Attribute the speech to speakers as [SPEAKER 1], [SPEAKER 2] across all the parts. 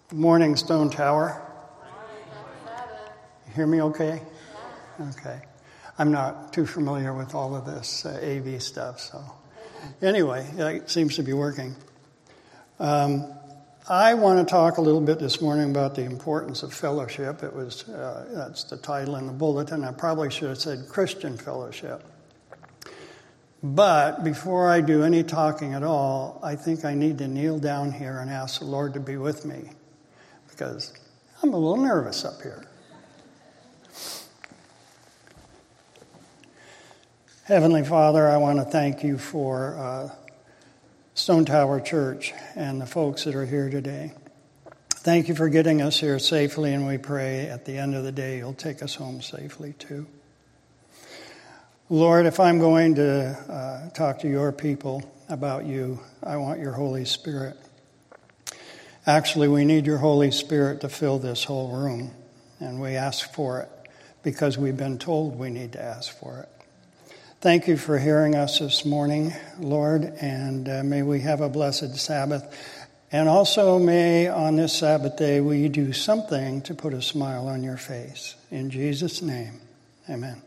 [SPEAKER 1] Good morning, Stone Tower. You hear me okay? Okay. I'm not too familiar with all of this AV stuff, so anyway, it seems to be working. I want to talk a little bit this morning about the importance of fellowship. That's the title in the bulletin. I probably should have said Christian fellowship. But before I do any talking at all, I think I need to kneel down here and ask the Lord to be with me, because I'm a little nervous up here. Heavenly Father, I want to thank you for Stone Tower Church and the folks that are here today. Thank you for getting us here safely, and we pray at the end of the day you'll take us home safely too. Lord, if I'm going to talk to your people about you, I want your Holy Spirit. Actually, we need your Holy Spirit to fill this whole room, and we ask for it because we've been told we need to ask for it. Thank you for hearing us this morning, Lord, and may we have a blessed Sabbath. And also may on this Sabbath day we do something to put a smile on your face. In Jesus' name, amen.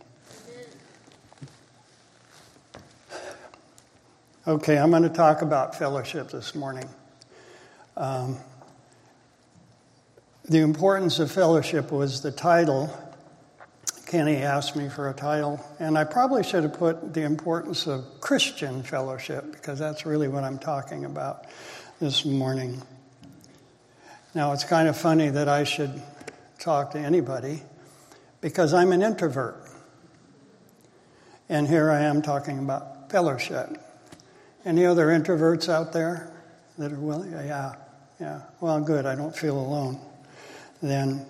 [SPEAKER 1] Okay, I'm going to talk about fellowship this morning. The importance of fellowship was the title. Kenny asked me for a title, and I probably should have put the importance of Christian fellowship, because that's really what I'm talking about this morning. Now, it's kind of funny that I should talk to anybody, because I'm an introvert. And here I am talking about fellowship. Any other introverts out there that are willing? Yeah. Well, good. I don't feel alone. Then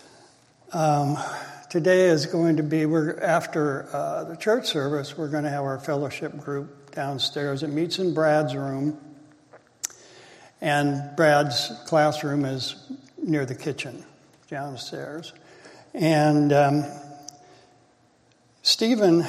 [SPEAKER 1] today is going to be, after the church service, we're going to have our fellowship group downstairs. It meets in Brad's room, and Brad's classroom is near the kitchen downstairs. And Stephen,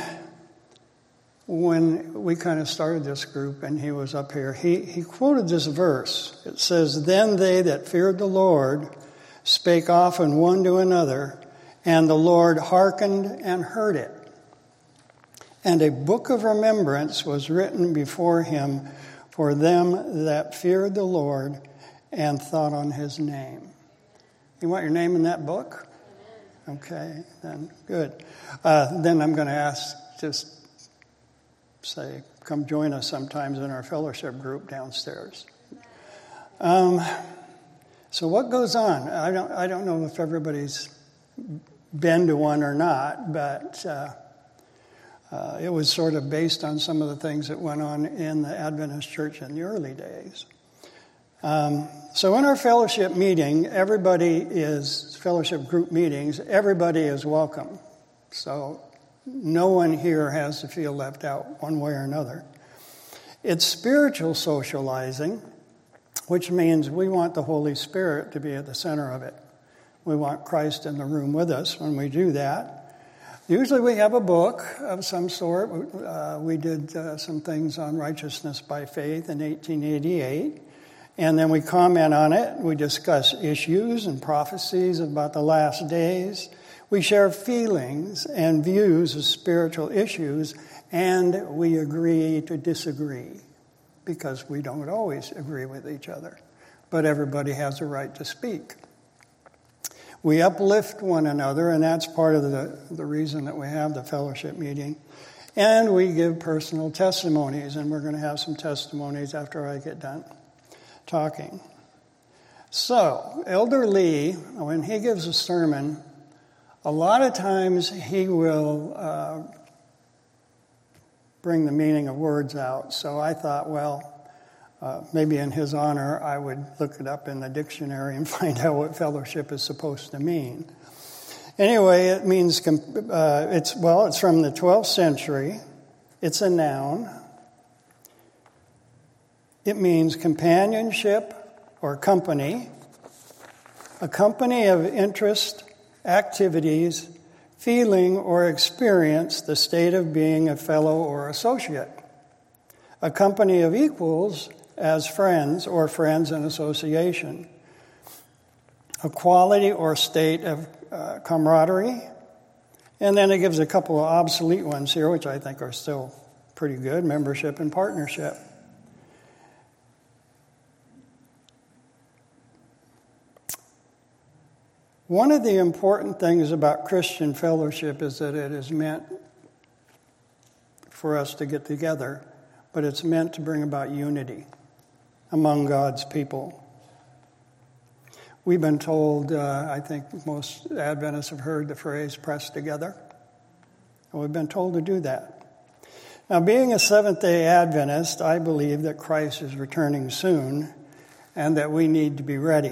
[SPEAKER 1] when we kind of started this group and he was up here, he quoted this verse. It says, "Then they that feared the Lord spake often one to another, and the Lord hearkened and heard it. And a book of remembrance was written before him for them that feared the Lord and thought on his name." You want your name in that book? Okay, then good. Then I'm going to say, come join us sometimes in our fellowship group downstairs. So what goes on? I don't know if everybody's been to one or not, but it was sort of based on some of the things that went on in the Adventist church in the early days. So in our fellowship meeting, fellowship group meetings, everybody is welcome. So no one here has to feel left out one way or another. It's spiritual socializing, which means we want the Holy Spirit to be at the center of it. We want Christ in the room with us when we do that. Usually we have a book of some sort. We did some things on righteousness by faith in 1888. And then we comment on it. We discuss issues and prophecies about the last days. We share feelings and views of spiritual issues, and we agree to disagree, because we don't always agree with each other. But everybody has a right to speak. We uplift one another, and that's part of the reason that we have the fellowship meeting. And we give personal testimonies, and we're going to have some testimonies after I get done talking. So, Elder Lee, when he gives a sermon, a lot of times he will bring the meaning of words out. So I thought, maybe in his honor, I would look it up in the dictionary and find out what fellowship is supposed to mean. Anyway, it means, it's from the 12th century. It's a noun. It means companionship or company, a company of interest, activities, feeling or experience the state of being a fellow or associate, a company of equals as friends or friends in association. a quality or state of camaraderie. And then it gives a couple of obsolete ones here, which I think are still pretty good: membership and partnership. One of the important things about Christian fellowship is that it is meant for us to get together, but it's meant to bring about unity among God's people. We've been told, I think most Adventists have heard the phrase, press together. And we've been told to do that. Now, being a Seventh-day Adventist, I believe that Christ is returning soon and that we need to be ready.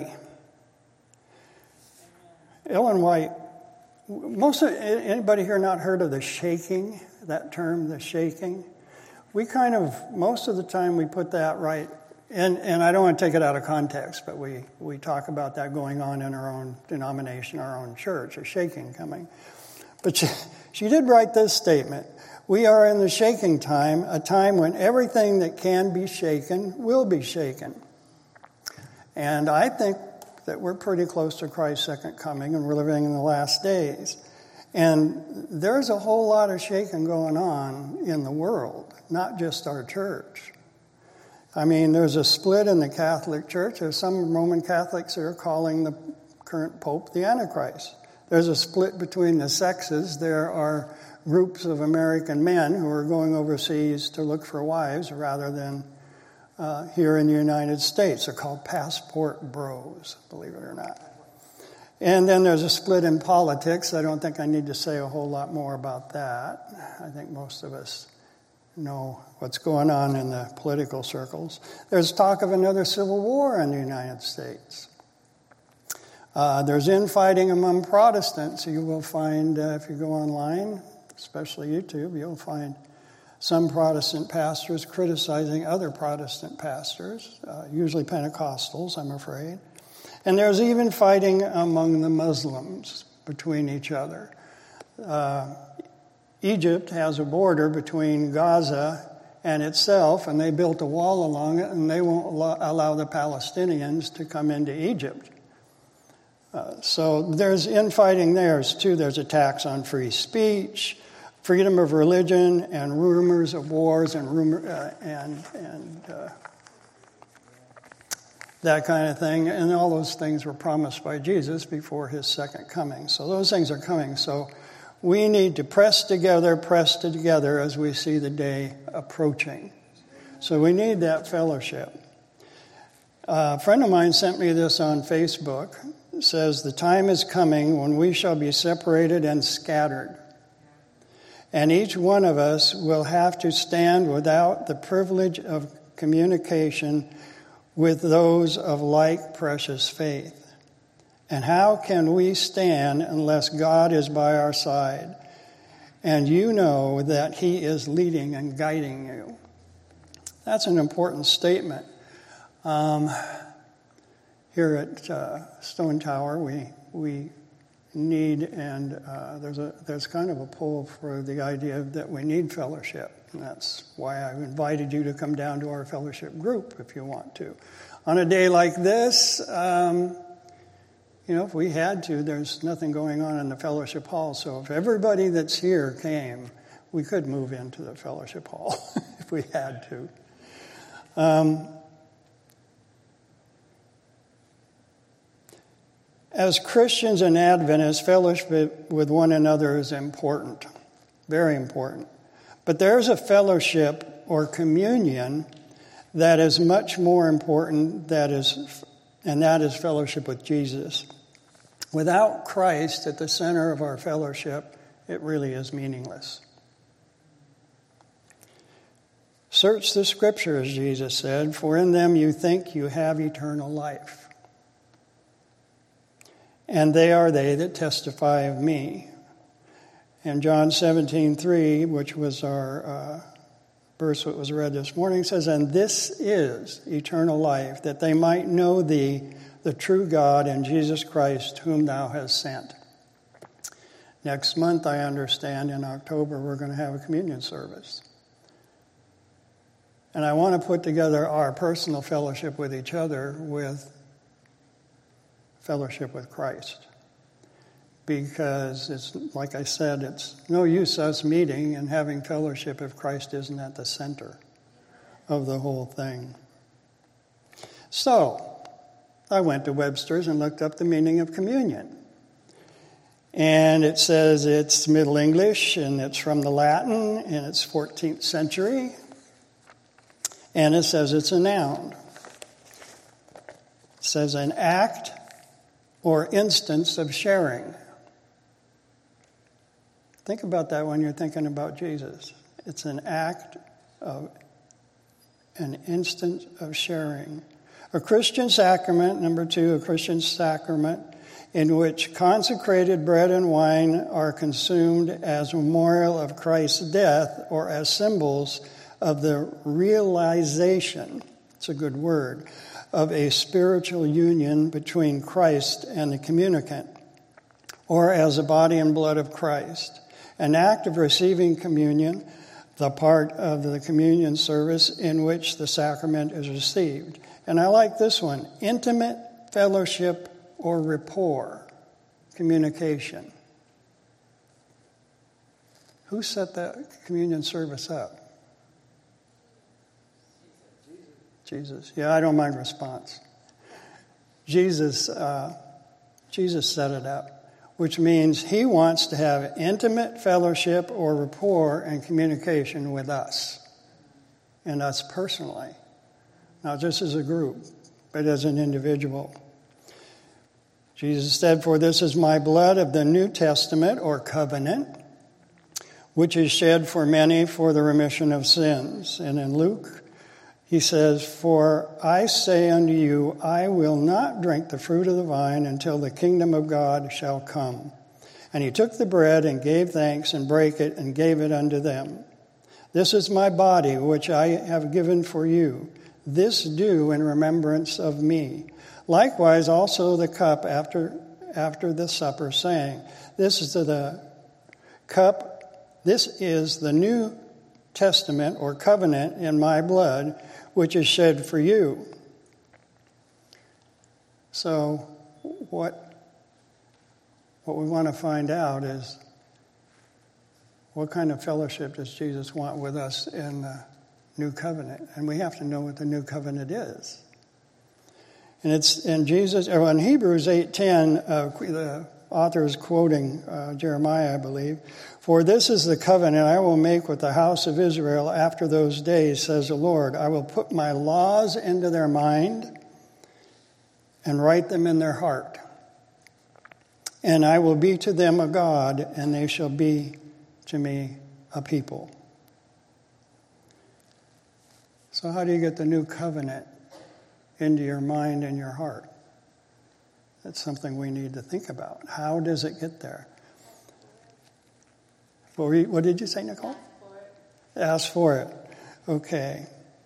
[SPEAKER 1] Ellen White, anybody here not heard of the shaking, that term, the shaking? We most of the time we put that right, and I don't want to take it out of context, but we talk about that going on in our own denomination, our own church, a shaking coming. But she did write this statement: "We are in the shaking time, a time when everything that can be shaken will be shaken." And I think that we're pretty close to Christ's second coming, and we're living in the last days. And there's a whole lot of shaking going on in the world, not just our church. I mean, there's a split in the Catholic Church. There's some Roman Catholics that are calling the current Pope the Antichrist. There's a split between the sexes. There are groups of American men who are going overseas to look for wives rather than here in the United States. They're called passport bros, believe it or not. And then there's a split in politics. I don't think I need to say a whole lot more about that. I think most of us know what's going on in the political circles. There's talk of another civil war in the United States. There's infighting among Protestants. You will find, if you go online, especially YouTube, you'll find some Protestant pastors criticizing other Protestant pastors, usually Pentecostals, I'm afraid. And there's even fighting among the Muslims between each other. Egypt has a border between Gaza and itself, and they built a wall along it, and they won't allow the Palestinians to come into Egypt. So there's infighting there, too. There's attacks on free speech, freedom of religion, and rumors of wars and that kind of thing. And all those things were promised by Jesus before his second coming. So those things are coming. So we need to press together as we see the day approaching. So we need that fellowship. A friend of mine sent me this on Facebook. It says, "The time is coming when we shall be separated and scattered. And each one of us will have to stand without the privilege of communication with those of like precious faith. And how can we stand unless God is by our side? And you know that he is leading and guiding you." That's an important statement. Here at Stone Tower, we need, and there's kind of a pull for the idea that we need fellowship. And that's why I've invited you to come down to our fellowship group if you want to. On a day like this, if we had to, there's nothing going on in the fellowship hall. So if everybody that's here came, we could move into the fellowship hall if we had to. As Christians and Adventists, fellowship with one another is important, very important. But there's a fellowship or communion that is much more important, and that is fellowship with Jesus. Without Christ at the center of our fellowship, it really is meaningless. "Search the Scriptures," Jesus said, "for in them you think you have eternal life. And they are they that testify of me." And John 17:3, which was our verse that was read this morning, says, "And this is eternal life, that they might know thee, the true God, and Jesus Christ, whom thou hast sent." Next month, I understand, in October, we're going to have a communion service. And I want to put together our personal fellowship with each other with fellowship with Christ. Because it's, like I said, it's no use us meeting and having fellowship if Christ isn't at the center of the whole thing. So, I went to Webster's and looked up the meaning of communion. And it says it's Middle English, and it's from the Latin, and it's 14th century. And it says it's a noun. It says an act or instance of sharing. Think about that when you're thinking about Jesus. It's an act of an instance of sharing. A Christian sacrament, number 2, a Christian sacrament in which consecrated bread and wine are consumed as a memorial of Christ's death or as symbols of the realization, it's a good word, of a spiritual union between Christ and the communicant, or as the body and blood of Christ. An act of receiving communion, the part of the communion service in which the sacrament is received. And I like this one, intimate fellowship or rapport, communication. Who set that communion service up? Jesus. Yeah, I don't mind response. Jesus set it up, which means he wants to have intimate fellowship or rapport and communication with us, and us personally. Not just as a group, but as an individual. Jesus said, "For this is my blood of the New Testament or covenant, which is shed for many for the remission of sins." And in Luke, he says, "For I say unto you, I will not drink the fruit of the vine until the kingdom of God shall come." And he took the bread and gave thanks and brake it and gave it unto them. "This is my body, which I have given for you. This do in remembrance of me." Likewise also the cup after the supper, saying, This is the New Testament or covenant in my blood, which is shed for you. So what we want to find out is, what kind of fellowship does Jesus want with us in the new covenant? And we have to know what the new covenant is. And it's in Hebrews 8:10, the author is quoting Jeremiah, I believe. "For this is the covenant I will make with the house of Israel after those days, says the Lord. I will put my laws into their mind and write them in their heart. And I will be to them a God, and they shall be to me a people." So how do you get the new covenant into your mind and your heart? That's something we need to think about. How does it get there? What did you say, Nicole? Ask for it. Okay.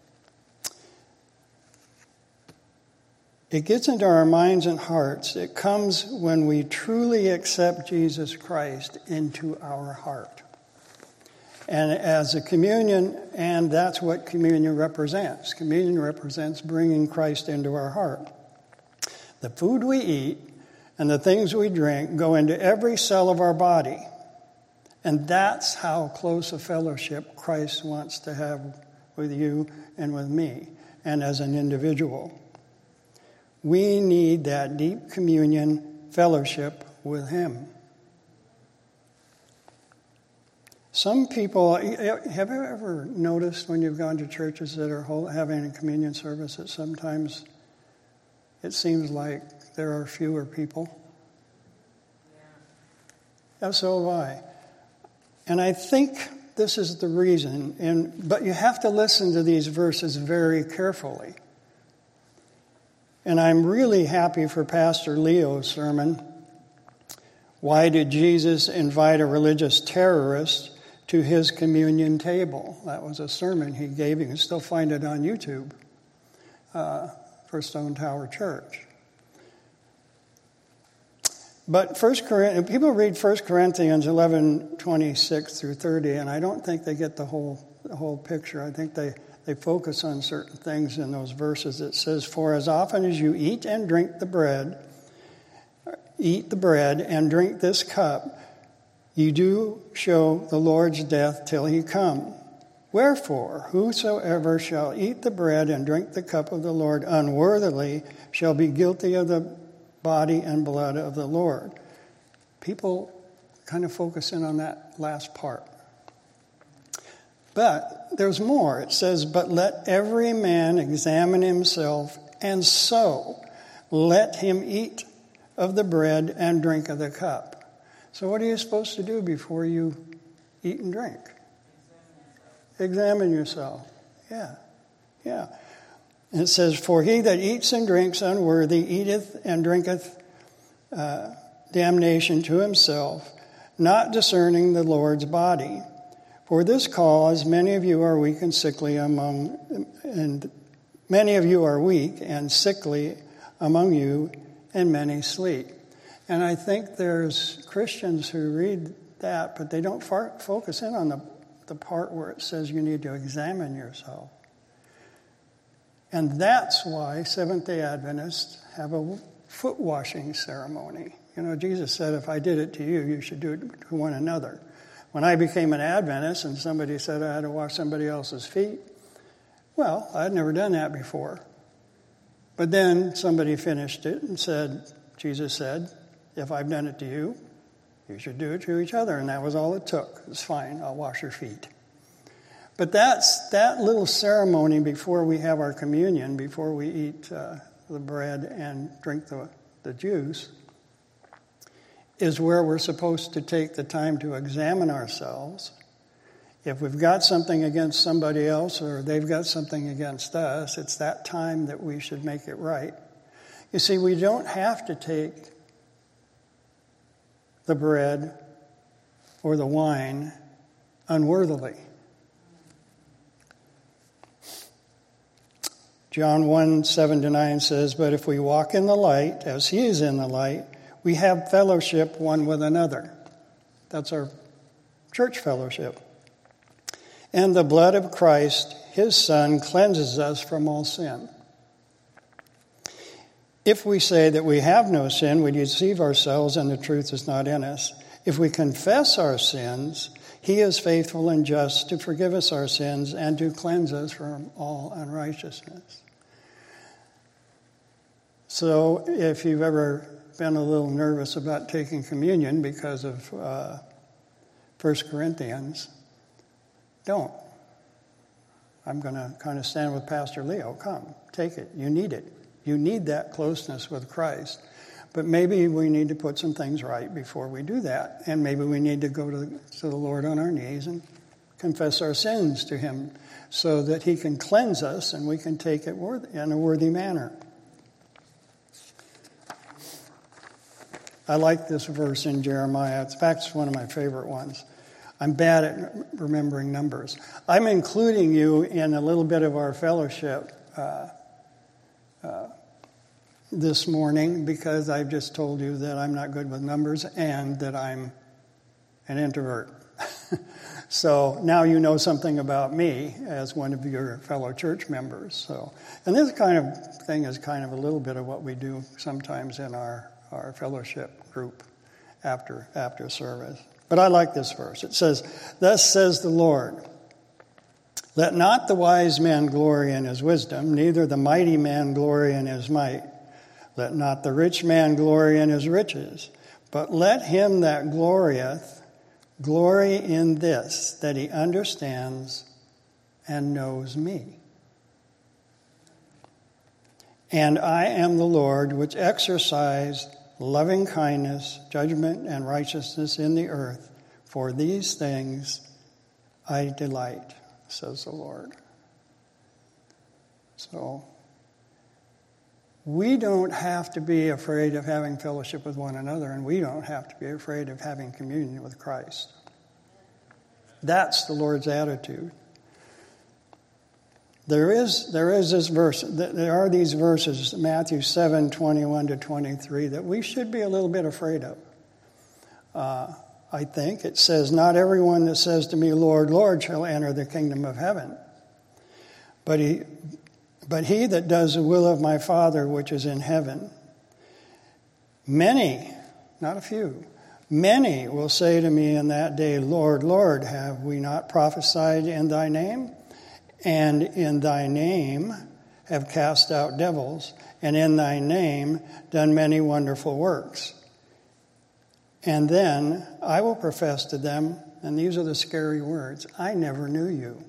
[SPEAKER 1] It gets into our minds and hearts. It comes when we truly accept Jesus Christ into our heart. And as a communion, and that's what communion represents. Communion represents bringing Christ into our heart. The food we eat and the things we drink go into every cell of our body. And that's how close a fellowship Christ wants to have with you and with me, and as an individual. We need that deep communion fellowship with him. Some people, have you ever noticed when you've gone to churches that are having a communion service that sometimes it seems like there are fewer people? Yeah, so have I. And I think this is the reason, but you have to listen to these verses very carefully. And I'm really happy for Pastor Leo's sermon, "Why Did Jesus Invite a Religious Terrorist to His Communion Table?" That was a sermon he gave. You can still find it on YouTube for Stone Tower Church. But people read 1 Corinthians 11:26 through 30, and I don't think they get the whole picture. I think they focus on certain things in those verses. It says, "For as often as you eat and drink the bread eat the bread and drink this cup, ye do show the Lord's death till he come. Wherefore, whosoever shall eat the bread and drink the cup of the Lord unworthily shall be guilty of the body and blood of the Lord. People kind of focus in on that last part. But there's more. It says, but let every man examine himself, and so let him eat of the bread and drink of the cup. So what are you supposed to do before you eat and drink? Examine yourself. Yeah. And it says, for he that eats and drinks unworthy eateth and drinketh damnation to himself, not discerning the Lord's body. For this cause many of you are weak and sickly and sickly among you, and many sleep. And I think there's Christians who read that, but they don't focus in on the part where it says you need to examine yourself. And that's why Seventh-day Adventists have a foot washing ceremony. You know, Jesus said, if I did it to you, you should do it to one another. When I became an Adventist and somebody said I had to wash somebody else's feet, well, I'd never done that before. But then somebody finished it and said, Jesus said, if I've done it to you, you should do it to each other. And that was all it took. It's fine, I'll wash your feet. But that little ceremony before we have our communion, before we eat the bread and drink the juice, is where we're supposed to take the time to examine ourselves. If we've got something against somebody else or they've got something against us, it's that time that we should make it right. You see, we don't have to take the bread or the wine unworthily. John 1:7-9 says, but if we walk in the light, as he is in the light, we have fellowship one with another. That's our church fellowship. And the blood of Christ, his Son, cleanses us from all sin. If we say that we have no sin, we deceive ourselves and the truth is not in us. If we confess our sins, he is faithful and just to forgive us our sins and to cleanse us from all unrighteousness. So if you've ever been a little nervous about taking communion because of 1 Corinthians, don't. I'm going to kind of stand with Pastor Leo. Come, take it. You need it. You need that closeness with Christ. But maybe we need to put some things right before we do that. And maybe we need to go to the Lord on our knees and confess our sins to him so that he can cleanse us and we can take it in a worthy manner. I like this verse in Jeremiah. In fact, it's one of my favorite ones. I'm bad at remembering numbers. I'm including you in a little bit of our fellowship this morning because I've just told you that I'm not good with numbers and that I'm an introvert. So now you know something about me as one of your fellow church members. And this kind of thing is kind of a little bit of what we do sometimes in our fellowship group after service. But I like this verse. It says, thus says the Lord, let not the wise man glory in his wisdom, neither the mighty man glory in his might. Let not the rich man glory in his riches, but let him that glorieth glory in this, that he understands and knows me. And I am the Lord, which exercise loving kindness, judgment, and righteousness in the earth. For these things I delight, says the Lord. So, we don't have to be afraid of having fellowship with one another, and we don't have to be afraid of having communion with Christ. That's the Lord's attitude. There is this verse. There are these verses, Matthew 7:21-23, that we should be a little bit afraid of. I think it says, "Not everyone that says to me, 'Lord, Lord,' shall enter the kingdom of heaven, but he that does the will of my Father which is in heaven. Many not a few. Many will say to me in that day, Lord, Lord, have we not prophesied in thy name? And in thy name have cast out devils, and in thy name done many wonderful works. And then I will profess to them, and these are the scary words, I never knew you.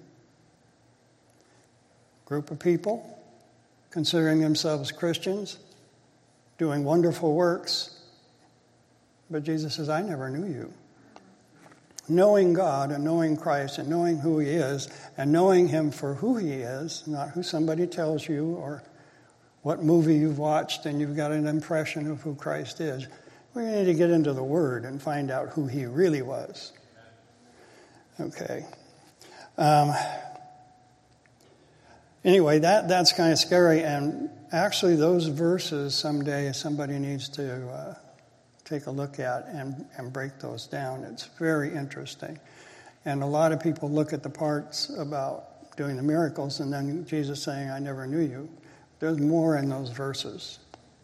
[SPEAKER 1] Group of people considering themselves Christians, doing wonderful works, but Jesus says, I never knew you. Knowing God and knowing Christ and knowing who he is and knowing him for who he is, not who somebody tells you or what movie you've watched and you've got an impression of who Christ is. We need to get into the Word and find out who he really was. Okay. Anyway, that's kind of scary, and actually those verses someday somebody needs to take a look at and break those down. It's very interesting. And a lot of people look at the parts about doing the miracles and then Jesus saying, I never knew you. There's more in those verses.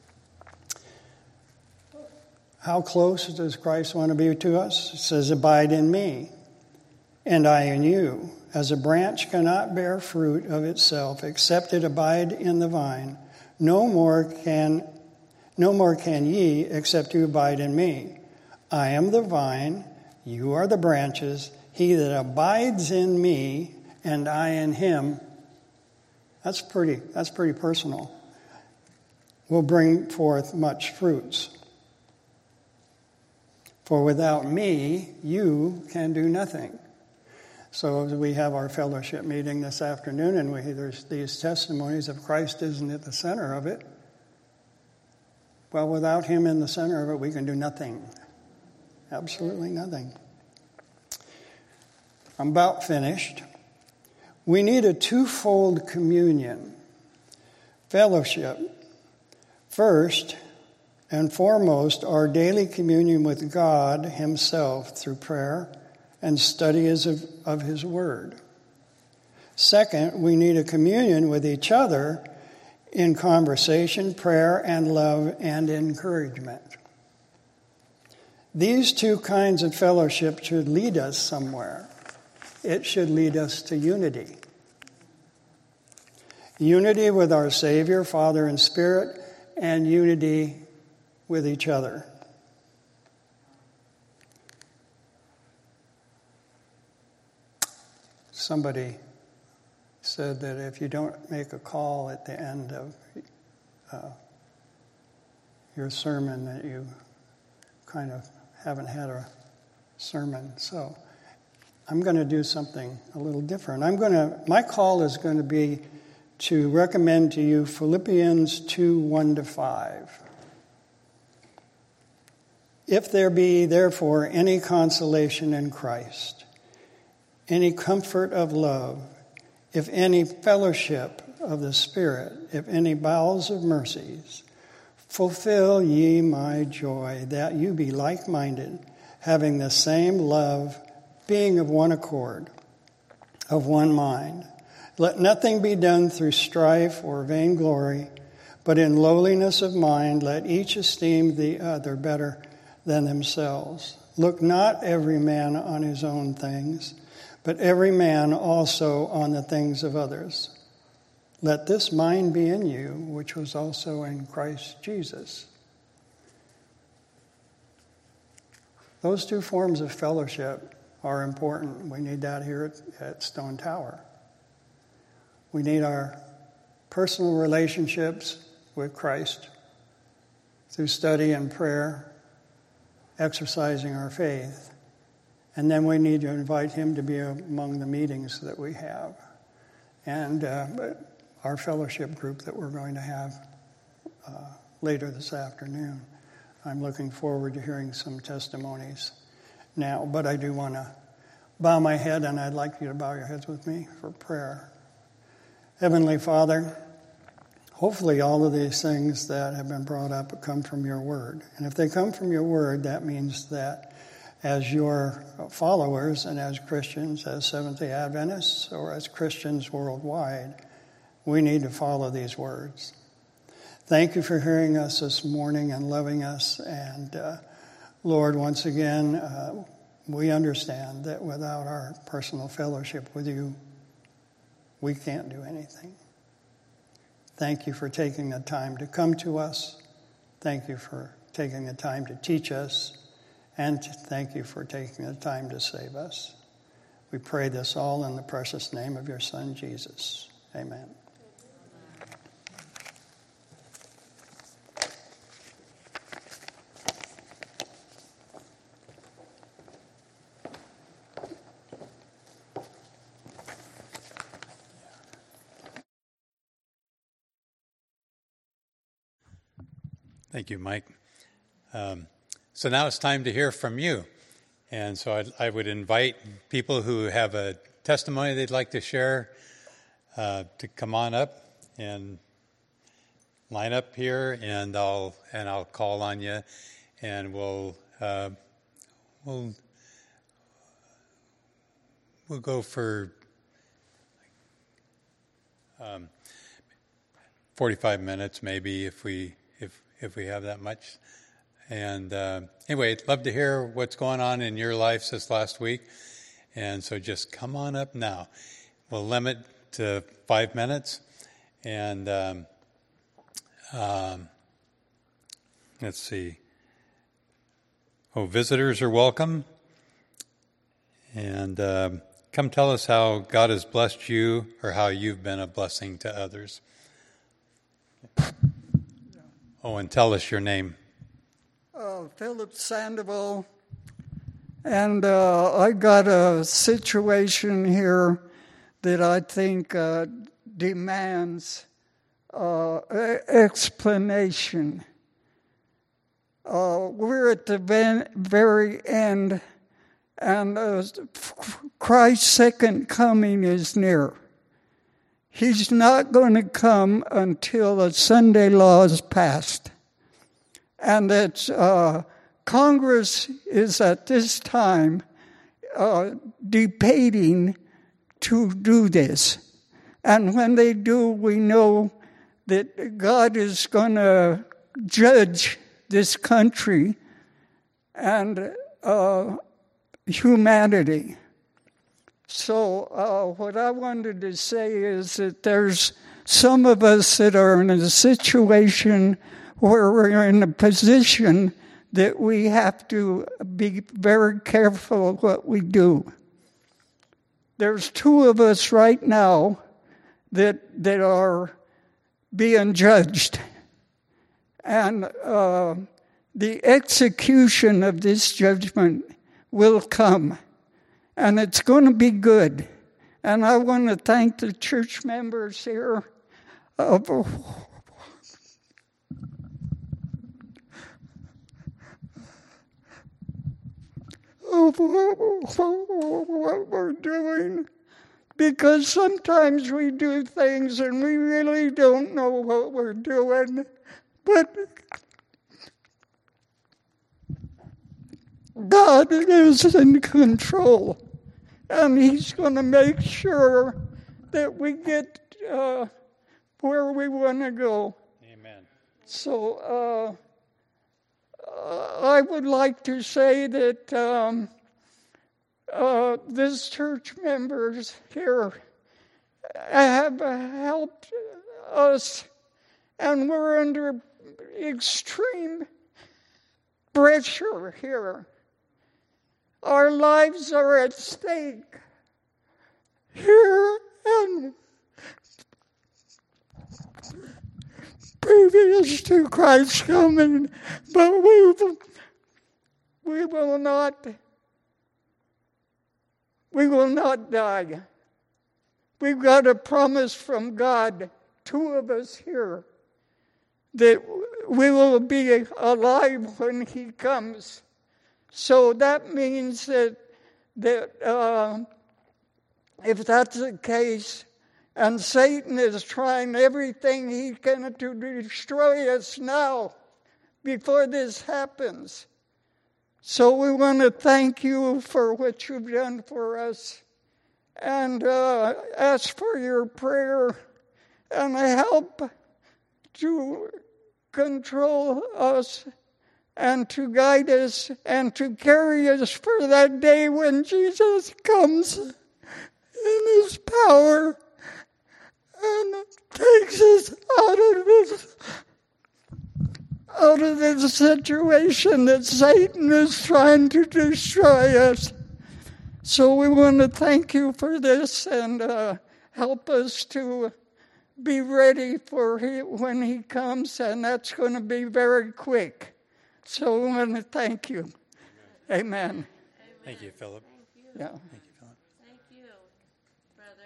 [SPEAKER 1] How close does Christ want to be to us? It says, abide in me, and I in you. As a branch cannot bear fruit of itself, except it abide in the vine, no more can ye, except you abide in me. I am the vine, you are the branches. He that abides in me, and I in him. That's pretty personal. Will bring forth much fruits. For without me, you can do nothing. So we have our fellowship meeting this afternoon, and there's these testimonies of Christ isn't at the center of it. Well, without him in the center of it, we can do nothing. Absolutely nothing. I'm about finished. We need a twofold communion. Fellowship. First and foremost, our daily communion with God himself through prayer and study of his word. Second, we need a communion with each other in conversation, prayer, and love and encouragement. These two kinds of fellowship should lead us somewhere. It should lead us to unity. Unity with our Savior, Father, and Spirit, and unity with each other. Somebody said that if you don't make a call at the end of your sermon, that you kind of haven't had a sermon. So I'm going to do something a little different. My call is going to be to recommend to you Philippians 2, 1-5. If there be therefore any consolation in Christ, any comfort of love, if any fellowship of the Spirit, if any bowels of mercies, fulfill ye my joy, that you be like-minded, having the same love, being of one accord, of one mind. Let nothing be done through strife or vainglory, but in lowliness of mind let each esteem the other better than themselves. Look not every man on his own things, but every man also on the things of others. Let this mind be in you, which was also in Christ Jesus. Those two forms of fellowship are important. We need that here at Stone Tower. We need our personal relationships with Christ through study and prayer, exercising our faith. And then we need to invite him to be among the meetings that we have. And our fellowship group that we're going to have later this afternoon. I'm looking forward to hearing some testimonies now. But I do want to bow my head, and I'd like you to bow your heads with me for prayer. Heavenly Father, hopefully all of these things that have been brought up come from your word. And if they come from your word, that means that as your followers and as Christians, as Seventh-day Adventists, or as Christians worldwide, we need to follow these words. Thank you for hearing us this morning and loving us. And Lord, once again, we understand that without our personal fellowship with you, we can't do anything. Thank you for taking the time to come to us. Thank you for taking the time to teach us. And thank you for taking the time to save us. We pray this all in the precious name of your Son, Jesus. Amen.
[SPEAKER 2] Thank you, Mike. So now it's time to hear from you. And so I would invite people who have a testimony they'd like to share to come on up and line up here, and I'll call on you, and we'll go for 45 minutes maybe if we have that much. And anyway, I'd love to hear what's going on in your lives this last week. And so just come on up now. We'll limit to 5 minutes. And let's see. Visitors are welcome. And come tell us how God has blessed you or how you've been a blessing to others. And tell us your name.
[SPEAKER 3] Philip Sandoval, and I got a situation here that I think demands explanation. We're at the very end, and Christ's second coming is near. He's not going to come until the Sunday law is passed. And that Congress is at this time debating to do this. And when they do, we know that God is going to judge this country and humanity. So what I wanted to say is that there's some of us that are in a situation where we're in a position that we have to be very careful what we do. There's two of us right now that are being judged. And the execution of this judgment will come. And it's going to be good. And I want to thank the church members here of what we're doing. Because sometimes we do things and we really don't know what we're doing. But God is in control. And He's going to make sure that we get where we want to go.
[SPEAKER 2] Amen.
[SPEAKER 3] So I would like to say that this church members here have helped us, and we're under extreme pressure here. Our lives are at stake here and previous to Christ's coming, but we will not die. We've got a promise from God, two of us here, that we will be alive when He comes. So that means that if that's the case, and Satan is trying everything he can to destroy us now, before this happens. So we want to thank you for what you've done for us, and ask for your prayer and help to control us and to guide us and to carry us for that day when Jesus comes in his power and takes us out of this situation that Satan is trying to destroy us. So we want to thank you for this and help us to be ready for when he comes, and that's going to be very quick. So we want to thank you. Amen.
[SPEAKER 2] Thank you, Philip.
[SPEAKER 3] Yeah.
[SPEAKER 2] Thank you, Philip.
[SPEAKER 4] Thank you, brother.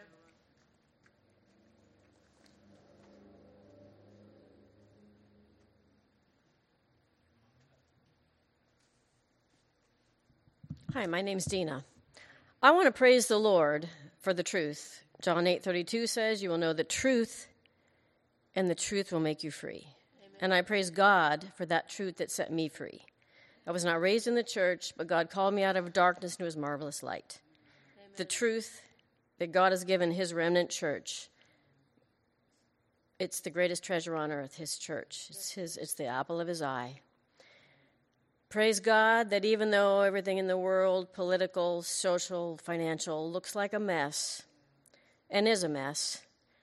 [SPEAKER 4] Hi, my name's Dina. I want to praise the Lord for the truth. John 8:32 says, "You will know the truth, and the truth will make you free." Amen. And I praise God for that truth that set me free. I was not raised in the church, but God called me out of darkness into his marvelous light. Amen. The truth that God has given his remnant church, it's the greatest treasure on earth, his church. It's the apple of his eye. Praise God that even though everything in the world, political, social, financial, looks like a mess, and is a mess,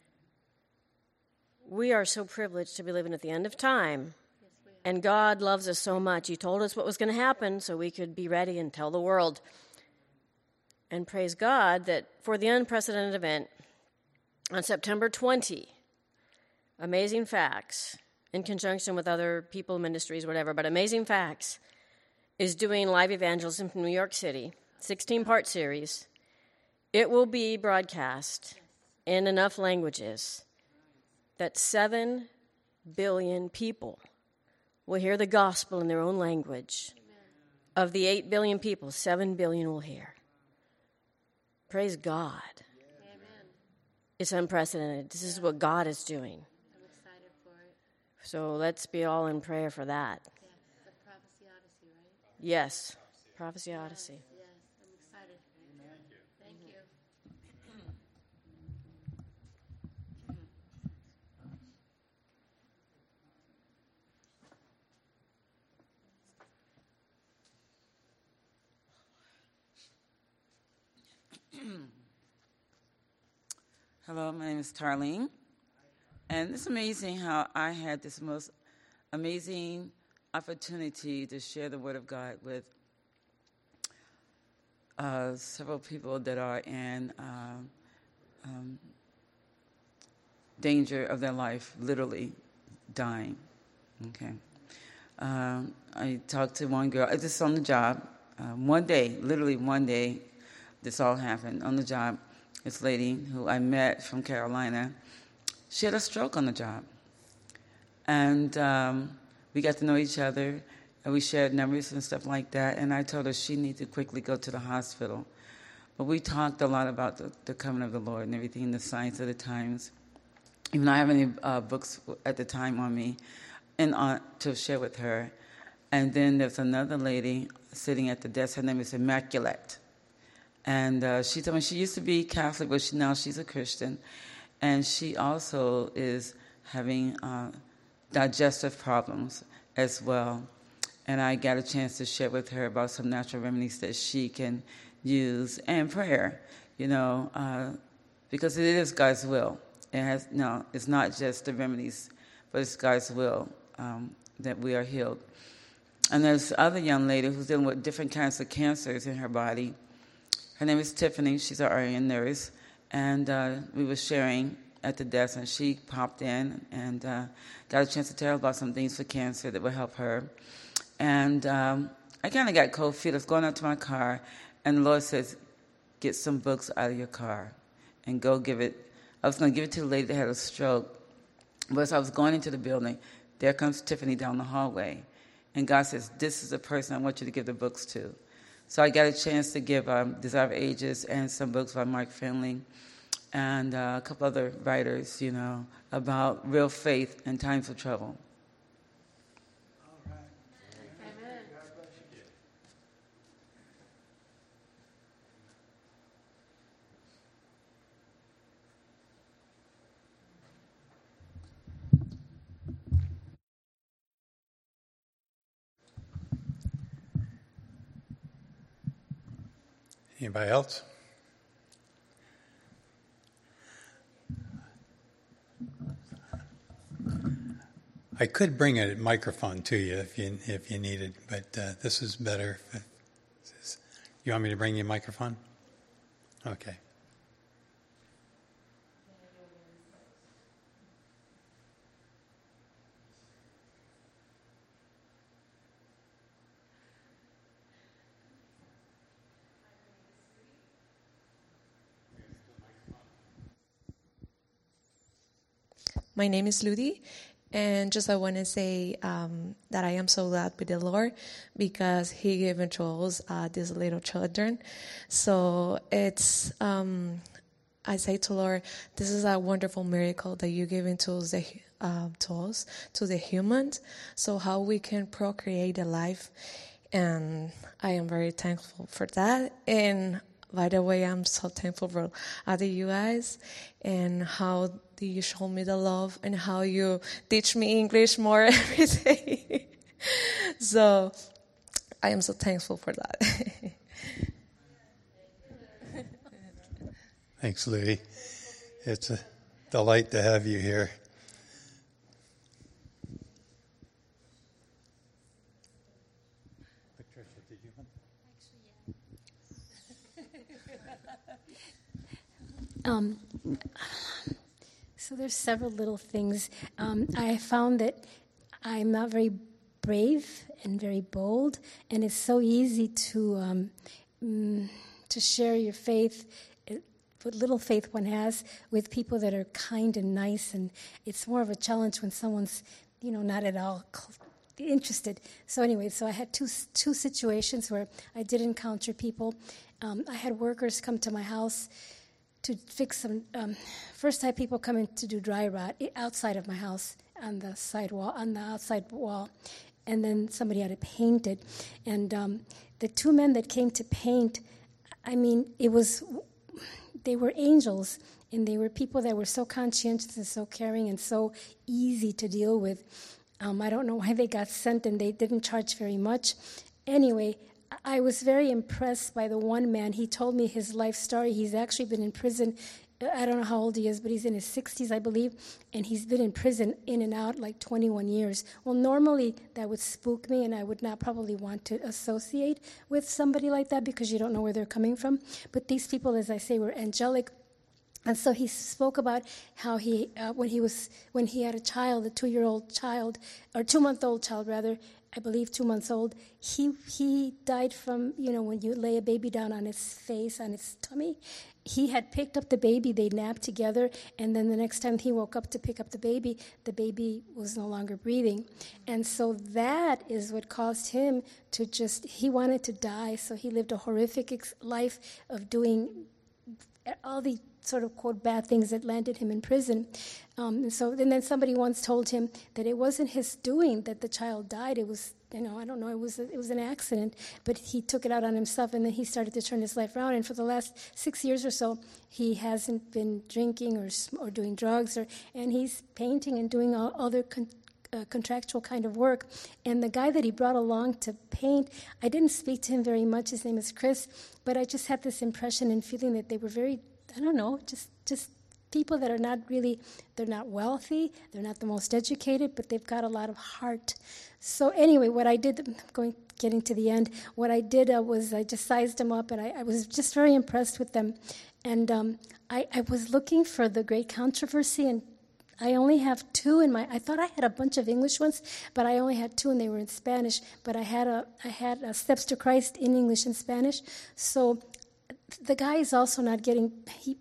[SPEAKER 4] we are so privileged to be living at the end of time. And God loves us so much. He told us what was going to happen so we could be ready and tell the world. And praise God that for the unprecedented event on September 20, Amazing Facts, in conjunction with other people, ministries, whatever, but Amazing Facts is doing live evangelism from New York City, 16-part series. It will be broadcast in enough languages that 7 billion people will hear the gospel in their own language. Amen. Of the 8 billion people, 7 billion will hear. Praise God. Amen. It's unprecedented. This is what God is doing. I'm excited for it.
[SPEAKER 3] So let's be all in prayer for that.
[SPEAKER 4] Yeah, the Prophecy Odyssey, right?
[SPEAKER 3] Yes, Prophecy Odyssey.
[SPEAKER 4] Yes, I'm excited. Thank you.
[SPEAKER 5] Hello, my name is Tarlene, and it's amazing how I had this most amazing opportunity to share the Word of God with several people that are in danger of their life, literally dying. Okay. I talked to one girl, just on the job, one day, literally one day, this all happened on the job. This lady who I met from Carolina, she had a stroke on the job. And we got to know each other, and we shared numbers and stuff like that, and I told her she needed to quickly go to the hospital. But we talked a lot about the coming of the Lord and everything, the signs of the times. Even though I have any books at the time on me and to share with her. And then there's another lady sitting at the desk. Her name is Immaculate. And she told me she used to be Catholic, but now she's a Christian. And she also is having digestive problems as well. And I got a chance to share with her about some natural remedies that she can use, and prayer, because it is God's will. It's not just the remedies, but it's God's will that we are healed. And there's other young lady who's dealing with different kinds of cancers in her body. Her name is Tiffany. She's an RN nurse. And we were sharing at the desk, and she popped in and got a chance to tell her about some things for cancer that would help her. And I kind of got cold feet. I was going out to my car, and the Lord says, get some books out of your car and go give it. I was going to give it to the lady that had a stroke. But as I was going into the building, there comes Tiffany down the hallway. And God says, this is the person I want you to give the books to. So I got a chance to give Desire of Ages and some books by Mark Finley and a couple other writers, about real faith in times of trouble.
[SPEAKER 4] All right. Amen.
[SPEAKER 2] Anybody else? I could bring a microphone to you if you needed, but this is better. You want me to bring you a microphone? Okay.
[SPEAKER 6] My name is Ludi, and just I want to say that I am so glad with the Lord because He gave to us these little children. So it's, I say to Lord, this is a wonderful miracle that you gave to us, to the humans, so how we can procreate a life. And I am very thankful for that. And by the way, I'm so thankful for you guys and how you show me the love and how you teach me English more every day. So I am so thankful for that.
[SPEAKER 2] Thanks, Louie. It's a delight to have you here. Patricia, did you want?
[SPEAKER 7] So there's several little things. I found that I'm not very brave and very bold, and it's so easy to share your faith, what little faith one has, with people that are kind and nice, and it's more of a challenge when someone's, not at all interested. So anyway, I had two situations where I did encounter people. I had workers come to my house to fix some. First, I had people come in to do dry rot outside of my house on the outside wall, and then somebody had it painted. And the two men that came to paint, they were angels, and they were people that were so conscientious and so caring and so easy to deal with. I don't know why they got sent, and they didn't charge very much. Anyway, I was very impressed by the one man. He told me his life story. He's actually been in prison. I don't know how old he is, but he's in his 60s, I believe, and he's been in prison in and out like 21 years. Well, normally that would spook me, and I would not probably want to associate with somebody like that because you don't know where they're coming from. But these people, as I say, were angelic. And so he spoke about how he, when he had a child, a 2-year-old child, or 2-month-old child rather, I believe 2 months old, he died from, when you lay a baby down on its face, on its tummy. He had picked up the baby, they napped together, and then the next time he woke up to pick up the baby was no longer breathing. And so that is what caused him to he wanted to die, so he lived a horrific life of doing all the sort of, quote, bad things that landed him in prison. And then somebody once told him that it wasn't his doing that the child died. It was, I don't know, it was an accident, but he took it out on himself, and then he started to turn his life around. And for the last 6 years or so, he hasn't been drinking or doing drugs, and he's painting and doing all other contractual kind of work. And the guy that he brought along to paint, I didn't speak to him very much. His name is Chris, but I just had this impression and feeling that they were very, I don't know, just people that are not really, they're not wealthy, they're not the most educated, but they've got a lot of heart. So anyway, what I did, getting to the end, what I did was I just sized them up, and I was just very impressed with them. And I was looking for the great controversy, and I only have 2 in I thought I had a bunch of English ones, but I only had 2, and they were in Spanish. But I had Steps to Christ in English and Spanish. So the guy is also not getting,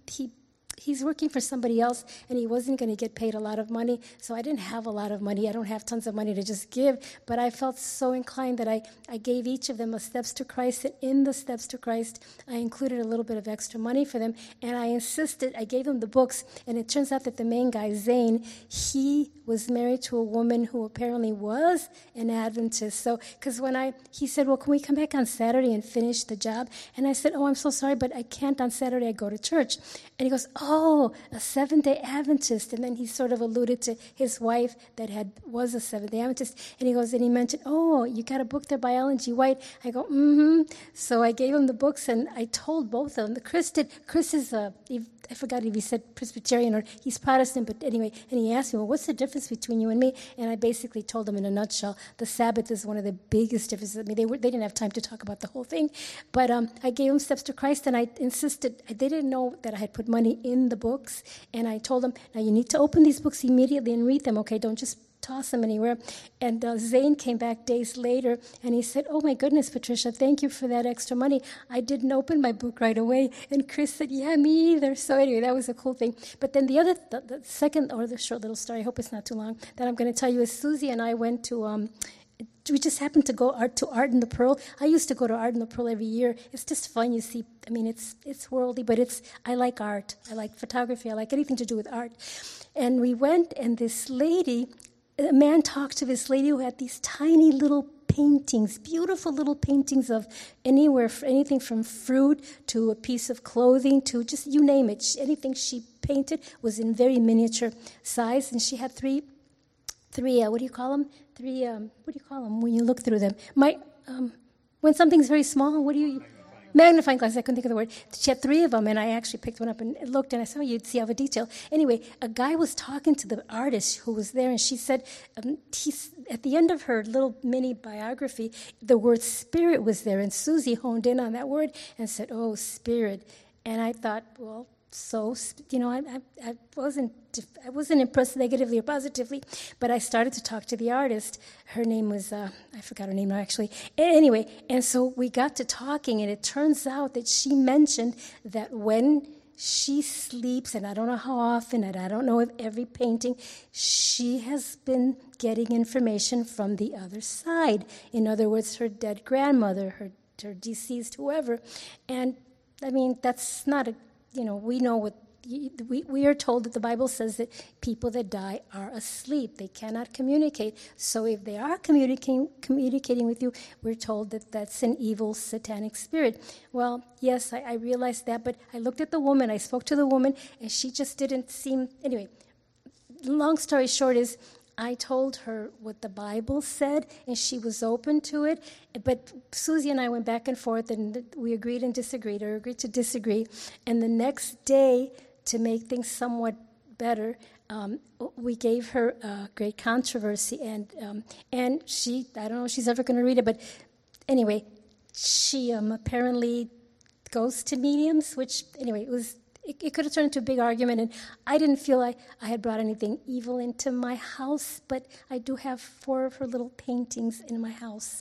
[SPEAKER 7] he's working for somebody else, and he wasn't going to get paid a lot of money, so I didn't have a lot of money. I don't have tons of money to just give, but I felt so inclined that I gave each of them a Steps to Christ, and in the Steps to Christ, I included a little bit of extra money for them, and I insisted, I gave them the books, and it turns out that the main guy, Zane, he was married to a woman who apparently was an Adventist. So, because he said, well, can we come back on Saturday and finish the job? And I said, oh, I'm so sorry, but I can't on Saturday. I go to church. And he goes, oh, oh, a Seventh-day Adventist. And then he sort of alluded to his wife that was a Seventh-day Adventist. And he mentioned, oh, you got a book there by Ellen G. White? I go, mm-hmm. So I gave him the books, and I told both of them. Chris is, I forgot if he said Presbyterian or he's Protestant, but anyway, and he asked me, well, what's the difference between you and me? And I basically told him in a nutshell, the Sabbath is one of the biggest differences. I mean, they didn't have time to talk about the whole thing, but I gave him Steps to Christ, and I insisted, they didn't know that I had put money in the books, and I told them, now you need to open these books immediately and read them, okay? Don't just toss them anywhere. And Zane came back days later, and he said, oh my goodness, Patricia, thank you for that extra money. I didn't open my book right away. And Chris said, yeah, me either. So anyway, that was a cool thing. But then the second, or the short little story, I hope it's not too long, that I'm going to tell you is Susie and I went to, we just happened to go to Art in the Pearl. I used to go to Art in the Pearl every year. It's just fun, you see. I mean, it's worldly, but I like art. I like photography. I like anything to do with art. And we went, and this lady, a man talked to this lady who had these tiny little paintings, beautiful little paintings of anything from fruit to a piece of clothing to just you name it. Anything she painted was in very miniature size, and she had three. What do you call them? What do you call them when you look through them? When something's very small, what do you? Magnifying glass, I couldn't think of the word. She had 3 of them, and I actually picked one up and looked, and I said, oh, you'd see all the detail. Anyway, a guy was talking to the artist who was there, and she said, at the end of her little mini biography, the word spirit was there, and Susie honed in on that word and said, oh, spirit. And I thought, well, so, I wasn't impressed negatively or positively, but I started to talk to the artist. Her name was, I forgot her name now, actually. Anyway, and so we got to talking, and it turns out that she mentioned that when she sleeps, and I don't know how often, and I don't know if every painting, she has been getting information from the other side. In other words, her dead grandmother, her deceased whoever. And, I mean, that's not we know what, we are told that the Bible says that people that die are asleep. They cannot communicate. So if they are communicating with you, we're told that that's an evil satanic spirit. Well, yes, I realized that, but I looked at the woman, I spoke to the woman, and she just didn't seem, anyway, long story short is, I told her what the Bible said, and she was open to it. But Susie and I went back and forth, and we agreed and disagreed, or agreed to disagree. And the next day, to make things somewhat better, we gave her a great controversy. And she, I don't know if she's ever going to read it, but anyway, she apparently goes to mediums, which, anyway, it could have turned into a big argument, and I didn't feel I had brought anything evil into my house, but I do have 4 of her little paintings in my house.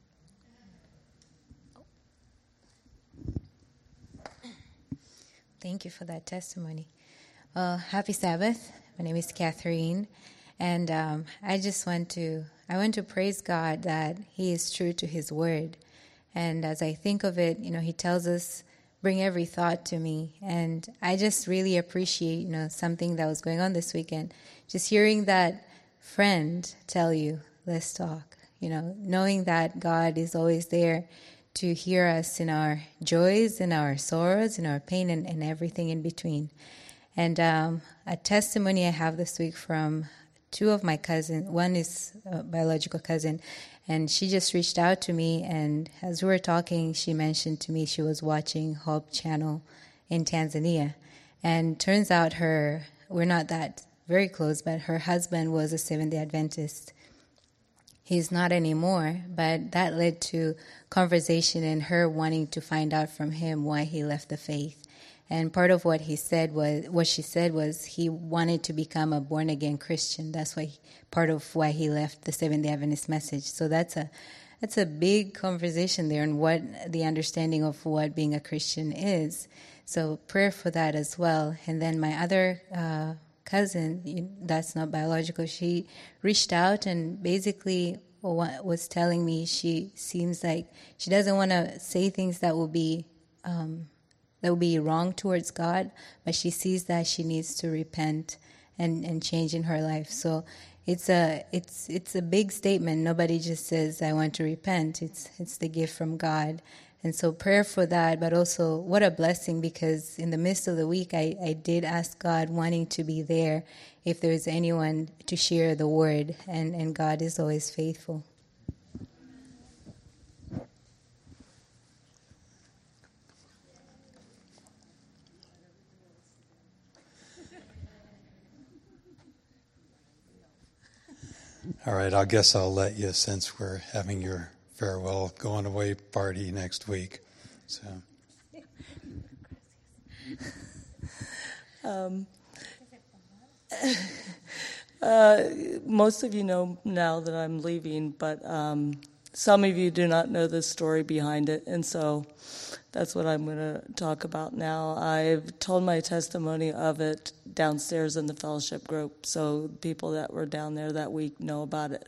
[SPEAKER 8] Thank you for that testimony. Happy Sabbath. My name is Catherine, and I want to praise God that He is true to His word. And as I think of it, He tells us, bring every thought to me. And I just really appreciate, something that was going on this weekend. Just hearing that friend tell you, let's talk. Knowing that God is always there to hear us in our joys, in our sorrows, in our pain, and everything in between. And a testimony I have this week from 2 of my cousins. One is a biological cousin, and she just reached out to me, and as we were talking, she mentioned to me she was watching Hope Channel in Tanzania. And turns out we're not that very close, but her husband was a Seventh-day Adventist. He's not anymore, but that led to conversation and her wanting to find out from him why he left the faith. And part of what she said was he wanted to become a born-again Christian. That's part of why he left the Seventh-day Adventist message. So that's a big conversation there, and what the understanding of what being a Christian is. So prayer for that as well. And then my other cousin, that's not biological, she reached out and basically was telling me she seems like she doesn't want to say things that will be wrong towards God, but she sees that she needs to repent and change in her life. So it's a big statement. Nobody just says, I want to repent. It's the gift from God. And so prayer for that, but also what a blessing, because in the midst of the week, I did ask God, wanting to be there if there is anyone to share the word, and God is always faithful.
[SPEAKER 2] All right, I guess I'll let you, since we're having your farewell going away party next week. So,
[SPEAKER 9] most of you know now that I'm leaving, but some of you do not know the story behind it, and so that's what I'm going to talk about now. I've told my testimony of it downstairs in the fellowship group, so people that were down there that week know about it.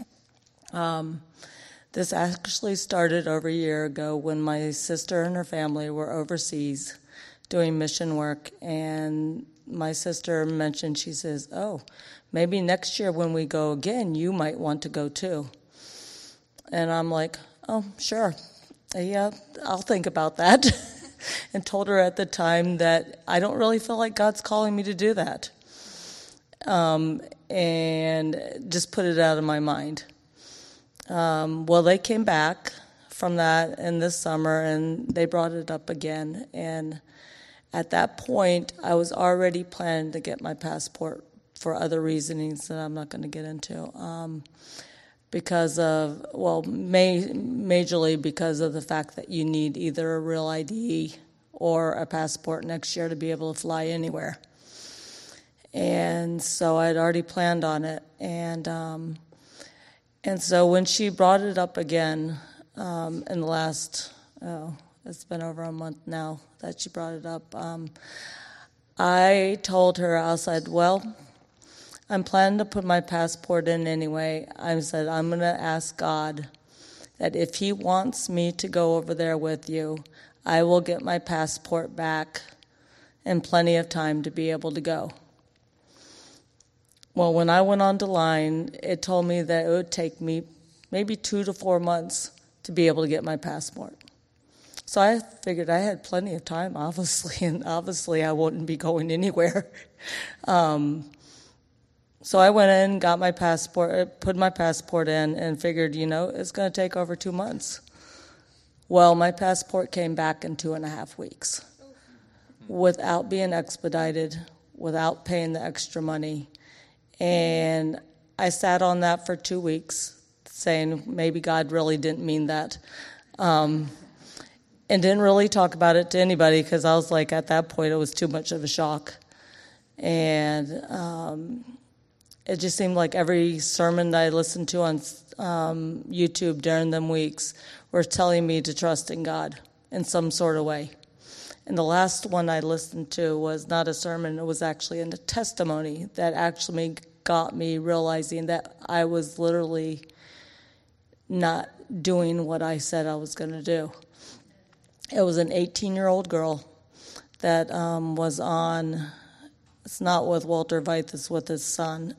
[SPEAKER 9] This actually started over a year ago when my sister and her family were overseas doing mission work, and my sister mentioned, she says, oh, maybe next year when we go again, you might want to go too. And I'm like, oh, sure. Yeah, I'll think about that. And told her at the time that I don't really feel like God's calling me to do that. And just put it out of my mind. Well, they came back from that in this summer, and they brought it up again. And at that point, I was already planning to get my passport for other reasonings that I'm not going to get into. Because of, well, majorly because of the fact that you need either a real ID or a passport next year to be able to fly anywhere. And so I'd already planned on it. And so when she brought it up again in the last, it's been over a month now that she brought it up, I told her, I said, well, I'm planning to put my passport in anyway. I said, I'm going to ask God that if he wants me to go over there with you, I will get my passport back in plenty of time to be able to go. Well, when I went on the line, it told me that it would take me maybe 2 to 4 months to be able to get my passport. So I figured I had plenty of time, obviously, and obviously I wouldn't be going anywhere. So I went in, got my passport, put my passport in, and figured, it's going to take over 2 months. Well, my passport came back in 2.5 weeks without being expedited, without paying the extra money. And I sat on that for 2 weeks, saying maybe God really didn't mean that. And didn't really talk about it to anybody because I was like, at that point, it was too much of a shock. And it just seemed like every sermon that I listened to on YouTube during them weeks were telling me to trust in God in some sort of way. And the last one I listened to was not a sermon, it was actually a testimony that actually got me realizing that I was literally not doing what I said I was going to do. It was an 18-year-old girl that was on, it's not with Walter Veith, it's with his son,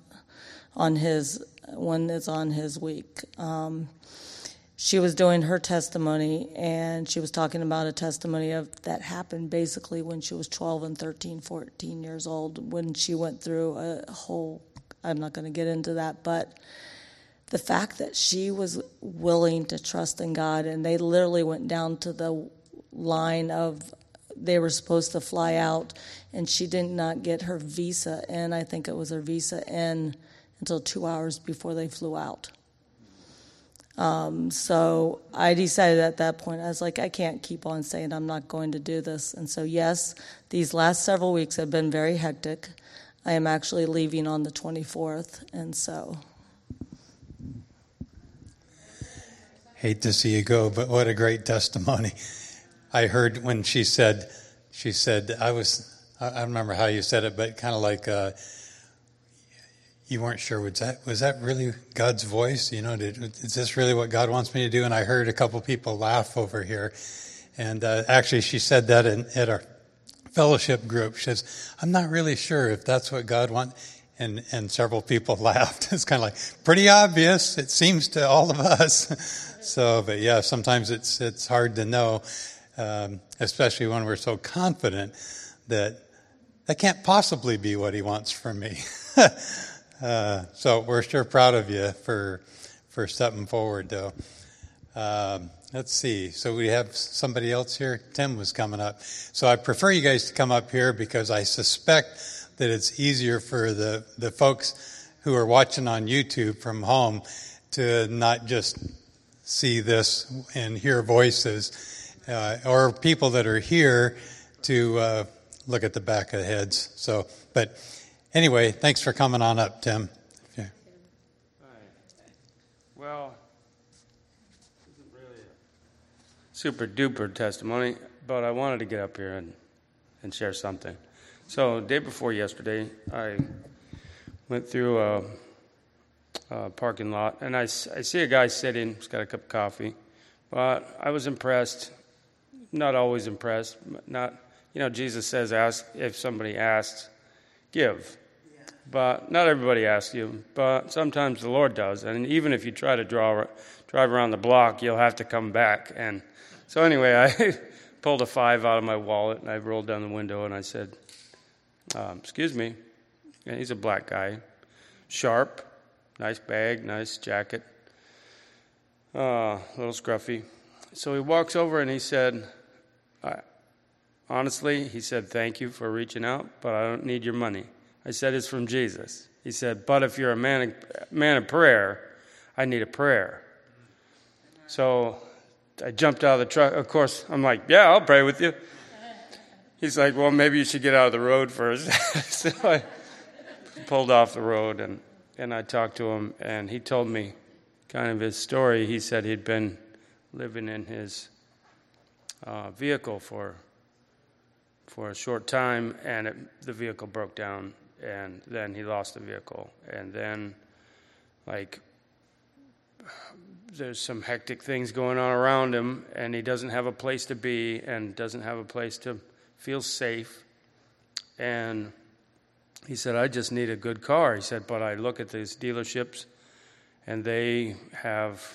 [SPEAKER 9] when it's on his week. She was doing her testimony, and she was talking about a testimony that happened basically when she was 12 and 13, 14 years old, when she went through a whole, I'm not going to get into that, but the fact that she was willing to trust in God, and they literally went down to the line of, they were supposed to fly out, and she did not get her visa in. I think it was her visa in until 2 hours before they flew out. So I decided at that point, I was like, I can't keep on saying I'm not going to do this. And so, yes, these last several weeks have been very hectic. I am actually leaving on the 24th, and so.
[SPEAKER 2] Hate to see you go, but what a great testimony. I heard when she said, I remember how you said it, but kind of like, you weren't sure, was that really God's voice? Is this really what God wants me to do? And I heard a couple people laugh over here. And actually, she said that at our fellowship group. She says, I'm not really sure if that's what God wants. And several people laughed. It's kind of like pretty obvious. It seems to all of us. So, but yeah, sometimes it's hard to know, especially when we're so confident that can't possibly be what he wants from me. So we're sure proud of you for stepping forward, though. Let's see. So we have somebody else here. Tim was coming up. So I prefer you guys to come up here because I suspect that it's easier for the folks who are watching on YouTube from home to not just see this and hear voices, or people that are here to look at the back of the heads. So, but anyway, thanks for coming on up, Tim. Yeah.
[SPEAKER 10] Well, this isn't really a super duper testimony, but I wanted to get up here and share something. So, day before yesterday, I went through a parking lot, and I see a guy sitting. He's got a cup of coffee. But I was impressed, not always impressed. Jesus says, ask if somebody asks, give. Yeah. But not everybody asks you. But sometimes the Lord does. And even if you try to drive around the block, you'll have to come back. And so anyway, I pulled a $5 out of my wallet, and I rolled down the window, and I said, excuse me. And he's a black guy, sharp, nice bag, nice jacket, a little scruffy. So he walks over and he said, honestly, he said, thank you for reaching out, but I don't need your money. I said, it's from Jesus. He said, but if you're a man of prayer, I need a prayer. So I jumped out of the truck. Of course, I'm like, yeah, I'll pray with you. He's like, well, maybe you should get out of the road first. So I pulled off the road, and I talked to him, and he told me kind of his story. He said he'd been living in his vehicle for a short time, and the vehicle broke down, and then he lost the vehicle. And then, there's some hectic things going on around him, and he doesn't have a place to be and doesn't have a place to feel safe. And he said, I just need a good car. He said, but I look at these dealerships, and they have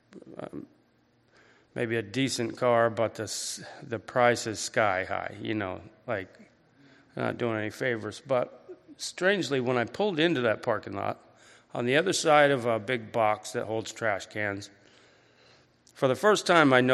[SPEAKER 10] maybe a decent car, but the price is sky high, not doing any favors. But strangely, when I pulled into that parking lot, on the other side of a big box that holds trash cans, for the first time I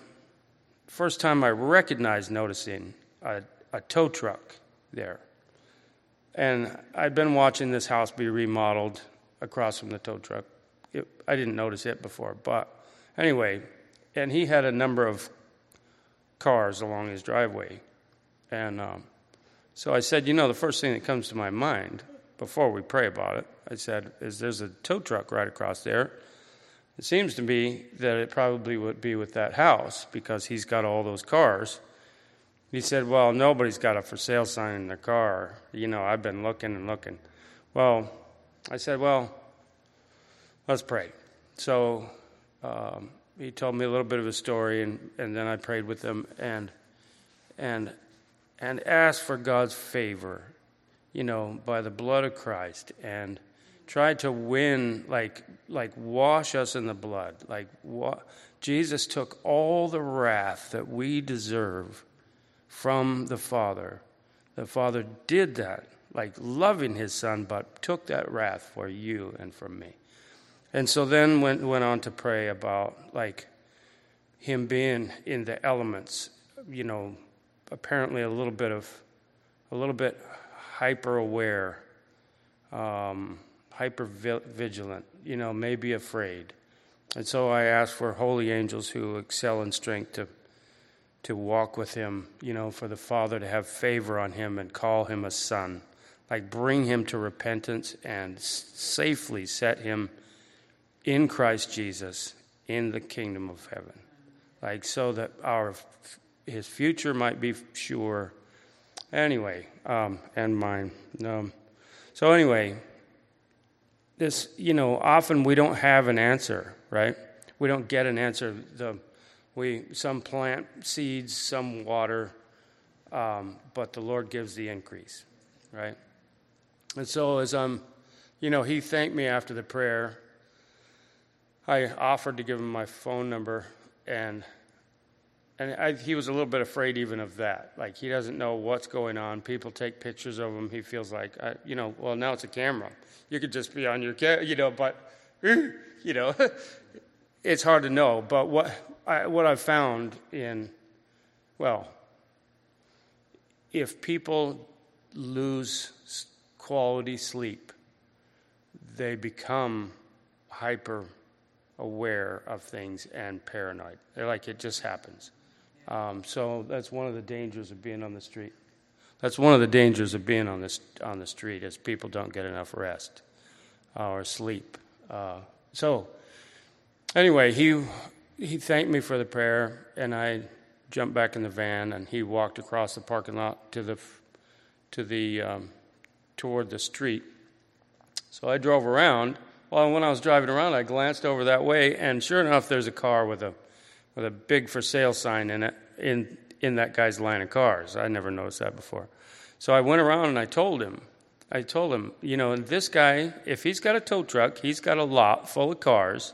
[SPEAKER 10] recognized noticing a tow truck there. And I'd been watching this house be remodeled across from the tow truck. I didn't notice it before, but anyway, and he had a number of cars along his driveway. And so I said, the first thing that comes to my mind before we pray about it, I said, there's a tow truck right across there. It seems to me that it probably would be with that house because he's got all those cars. He said, well, nobody's got a for sale sign in their car. I've been looking and looking. Well, I said, well, let's pray. So he told me a little bit of his story, and then I prayed with him and asked for God's favor, by the blood of Christ, and tried to win, like wash us in the blood. Jesus took all the wrath that we deserve from the Father. The Father did that, loving his Son, but took that wrath for you and for me. And so then went on to pray about him being in the elements, apparently a little bit hyper aware, hyper vigilant, maybe afraid. And so I asked for holy angels who excel in strength to walk with him, for the Father to have favor on him and call him a son, bring him to repentance and safely set him in Christ Jesus in the kingdom of heaven, so that his future might be sure. Anyway, and mine. So anyway, this, often we don't have an answer, right? We don't get an answer. Some plant seeds, some water, but the Lord gives the increase, right? And so as he thanked me after the prayer. I offered to give him my phone number, and he was a little bit afraid even of that. Like, he doesn't know what's going on. People take pictures of him. He feels like, well, now it's a camera. You could just be on your but, it's hard to know. But what I've found if people lose quality sleep, they become hyper aware of things and paranoid. They're like, it just happens. So that's one of the dangers of being on the street. That's one of the dangers of being on the street is people don't get enough rest or sleep. So anyway, he thanked me for the prayer, and I jumped back in the van, and he walked across the parking lot toward the street. So I drove around. Well, when I was driving around, I glanced over that way, and sure enough, there's a car with a big for sale sign in it in that guy's line of cars. I never noticed that before. So I went around and I told him, this guy, if he's got a tow truck, he's got a lot full of cars.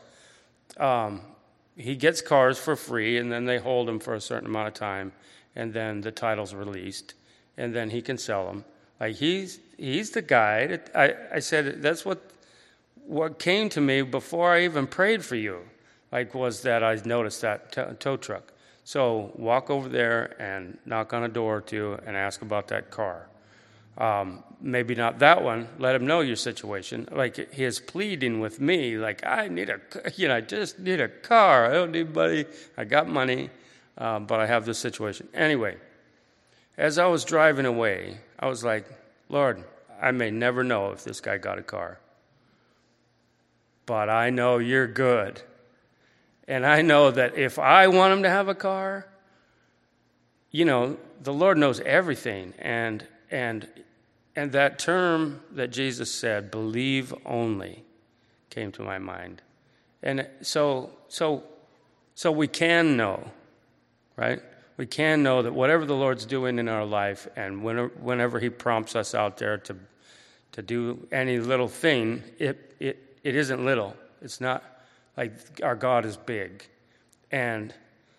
[SPEAKER 10] He gets cars for free, and then they hold them for a certain amount of time, and then the title's released, and then he can sell them. Like, he's the guy. I said, that's what came to me before I even prayed for you, was that I noticed that tow truck. So walk over there and knock on a door or two and ask about that car. Maybe not that one. Let him know your situation. Like, his pleading with me, I just need a car. I don't need money. I got money, but I have this situation. Anyway, as I was driving away, I was like, Lord, I may never know if this guy got a car, but I know you're good. And I know that if I want him to have a car, the Lord knows everything. And that term that Jesus said, believe only, came to my mind. And so we can know, right? We can know that whatever the Lord's doing in our life, and whenever he prompts us out there to do any little thing, it isn't little. It's not like our God is big. And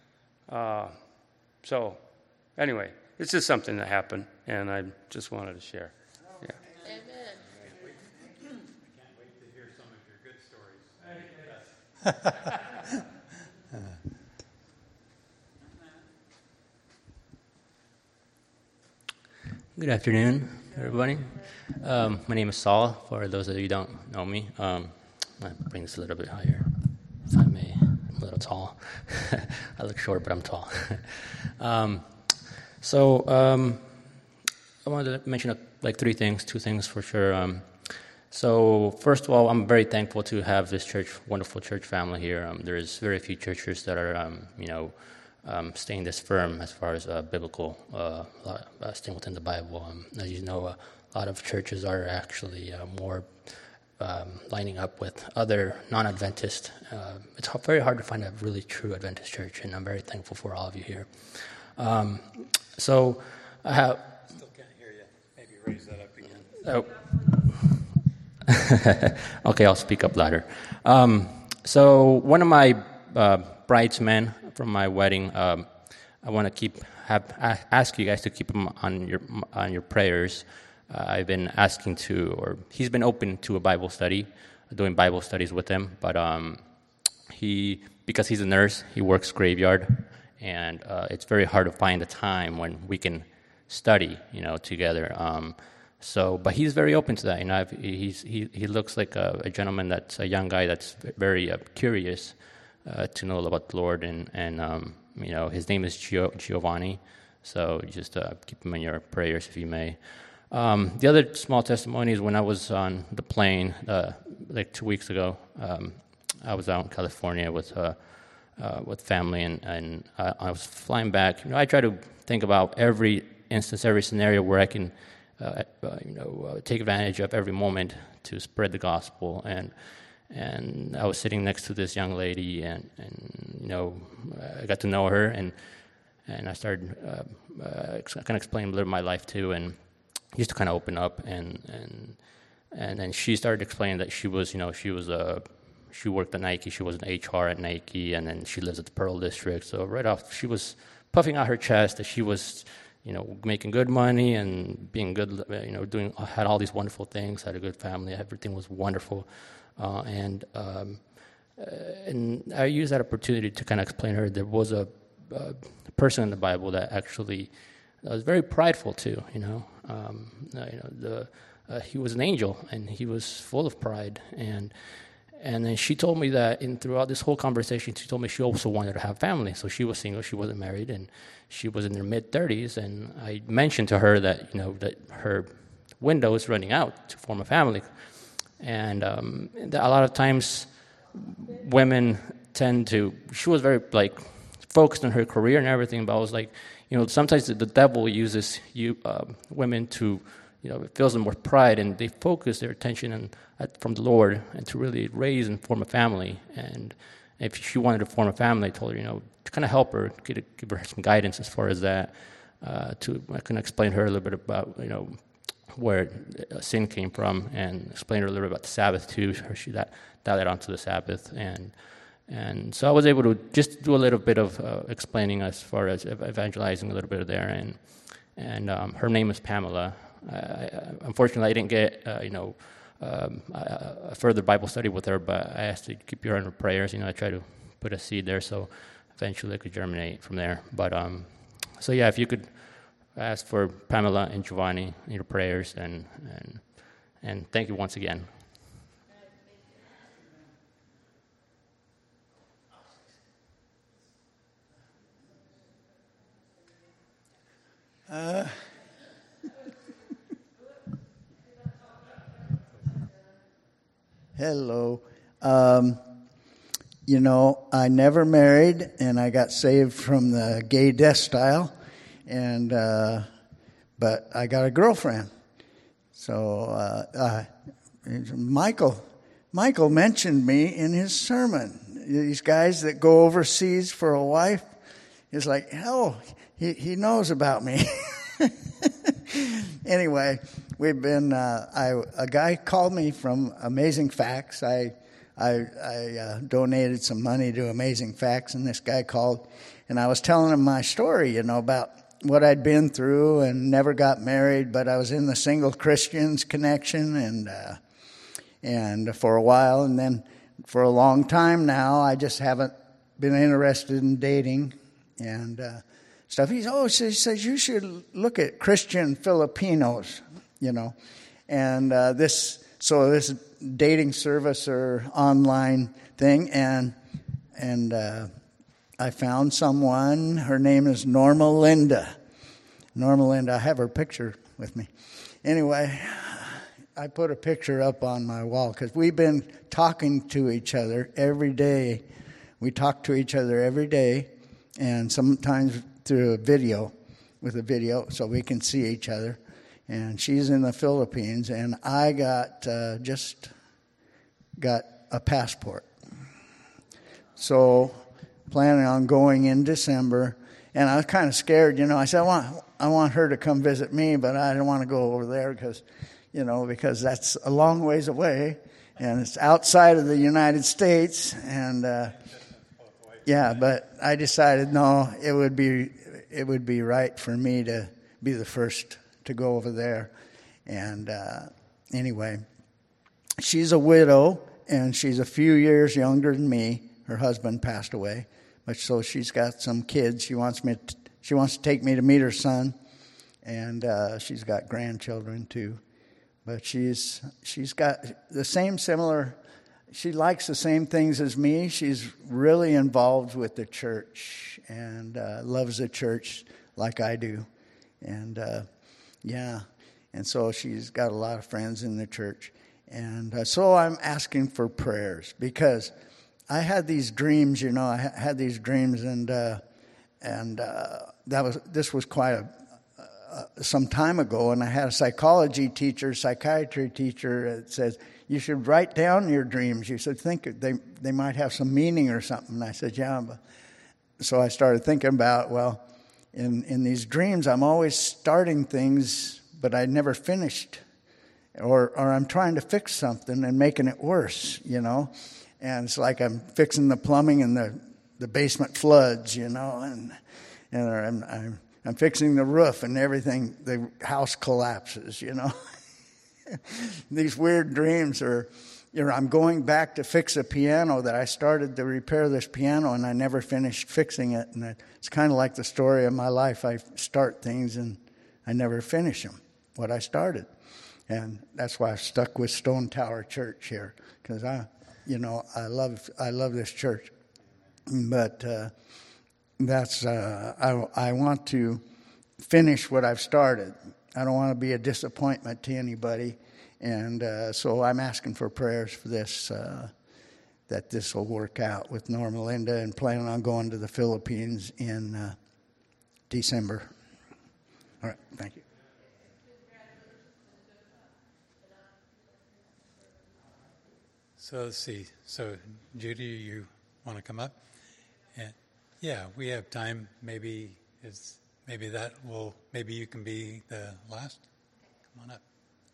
[SPEAKER 10] so anyway, it's just something that happened, and I just wanted to share. Yeah.
[SPEAKER 6] Amen.
[SPEAKER 2] I can't wait to hear some of your good stories.
[SPEAKER 11] Good afternoon, everybody. My name is Saul. For those of you who don't know me, I bring this a little bit higher, if I may. I'm a little tall. I look short, but I'm tall. I wanted to mention two things for sure. So first of all, I'm very thankful to have this wonderful church family here. There's very few churches that are, staying this firm as far as biblical, staying within the Bible. As you know, a lot of churches are actually more lining up with other non-Adventist. It's very hard to find a really true Adventist church, and I'm very thankful for all of you here. So I have...
[SPEAKER 2] Still can't hear you. Maybe raise that up again.
[SPEAKER 11] Oh. Okay, I'll speak up louder. So one of my bridesmen from my wedding, I want to ask you guys to keep him on your prayers. I've been asking he's been open to a Bible study, doing Bible studies with him, but because he's a nurse, he works graveyard, and it's very hard to find a time when we can study, together. But he's very open to that. He looks like a gentleman that's a young guy that's very curious to know about the Lord, and his name is Giovanni. So just keep him in your prayers if you may. The other small testimony is when I was on the plane 2 weeks ago. I was out in California with family, and I was flying back. I try to think about every instance, every scenario where I can take advantage of every moment to spread the gospel. And I was sitting next to this young lady, and I got to know her, and I started kind of explaining a little of my life too, and used to kind of open up, and then she started explaining that she worked at Nike, she was an HR at Nike, and then she lives at the Pearl District. So right off, she was puffing out her chest that she was, making good money and being good, had all these wonderful things, had a good family, everything was wonderful, and I used that opportunity to kind of explain to her there was a person in the Bible that actually was very prideful too. He was an angel and he was full of pride, and then she told me that throughout this whole conversation, she told me she also wanted to have family. So she was single, she wasn't married, and she was in her mid-30s. And I mentioned to her that that her window is running out to form a family, and a lot of times women tend to. She was very focused on her career and everything, but I was like, sometimes the devil uses women to. It fills them with pride, and they focus their attention from the Lord and to really raise and form a family. And if she wanted to form a family, I told her, to kind of help her, give her some guidance as far as that. I can explain to her a little bit about, where sin came from, and explain to her a little bit about the Sabbath too. She that led on to the Sabbath, and so I was able to just do a little bit of explaining as far as evangelizing a little bit there. And her name is Pamela. Unfortunately, I didn't get a further Bible study with her, but I asked to keep her in her prayers. I tried to put a seed there, so eventually it could germinate from there. But so yeah, if you could ask for Pamela and Giovanni in your prayers, and thank you once again.
[SPEAKER 12] Hello. I never married, and I got saved from the gay death style, but I got a girlfriend. So Michael mentioned me in his sermon. These guys that go overseas for a wife, is like, oh, he knows about me. Anyway, we've been. A guy called me from Amazing Facts. I donated some money to Amazing Facts, and this guy called, and I was telling him my story, about what I'd been through, and never got married, but I was in the Single Christians connection, and for a while, and then for a long time now, I just haven't been interested in dating and stuff. He says you should look at Christian Filipinos, and this dating service or online thing, and I found someone. Her name is Norma Linda. I have her picture with me. Anyway, I put a picture up on my wall because we've been talking to each other every day. We talk to each other every day, and sometimes through with a video, so we can see each other. And she's in the Philippines, and I just got a passport. So planning on going in December, and I was kind of scared. I said I want her to come visit me, but I don't want to go over there because that's a long ways away, and it's outside of the United States, and but I decided no, it would be right for me to be the first to go over there. And anyway, she's a widow, and she's a few years younger than me. Her husband passed away, but so she's got some kids. She wants to take me to meet her son, and she's got grandchildren too. But she's got the similar. She likes the same things as me. She's really involved with the church and loves the church like I do, and and so she's got a lot of friends in the church, and so I'm asking for prayers because I had these dreams. I had these dreams, and this was quite some time ago, and I had a psychiatry teacher that says, you should write down your dreams. You should think they might have some meaning or something. And I said, yeah. So I started thinking about, in these dreams, I'm always starting things but I never finished. Or I'm trying to fix something and making it worse, you know. And it's like I'm fixing the plumbing and the basement floods, you know, and I'm fixing the roof and everything, the house collapses, you know. These weird dreams are, you know, I'm going back to fix a piano that I started to repair this piano and I never finished fixing it. And it's kind of like the story of my life. I start things and I never finish them, what I started. And that's why I've stuck with Stone Tower Church here, because I love this church. But I want to finish what I've started. I don't want to be a disappointment to anybody, and so I'm asking for prayers for this, that this will work out with Norma Linda, and planning on going to the Philippines in December. All right, thank you.
[SPEAKER 2] So let's see. So Judy, you want to come up? And yeah, we have time. Maybe you can be the last. Come on up.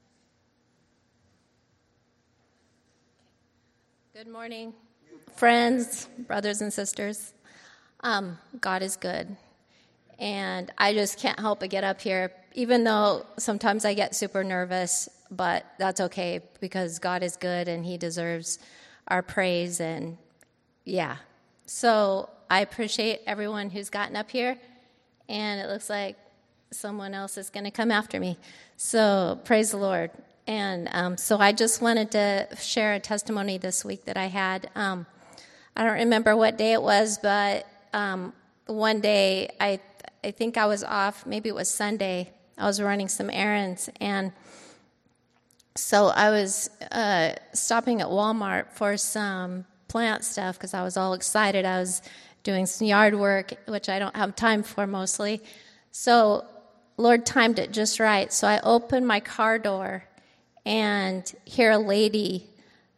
[SPEAKER 13] Good morning, friends, brothers and sisters. God is good. And I just can't help but get up here, even though sometimes I get super nervous, but that's okay because God is good and he deserves our praise. And yeah, so I appreciate everyone who's gotten up here, and it looks like someone else is going to come after me. So praise the Lord. And so I just wanted to share a testimony this week that I had. I don't remember what day it was, but one day I think I was off. Maybe it was Sunday. I was running some errands, and so I was stopping at Walmart for some plant stuff because I was all excited. I was doing some yard work, which I don't have time for mostly. So Lord timed it just right. So I opened my car door and hear a lady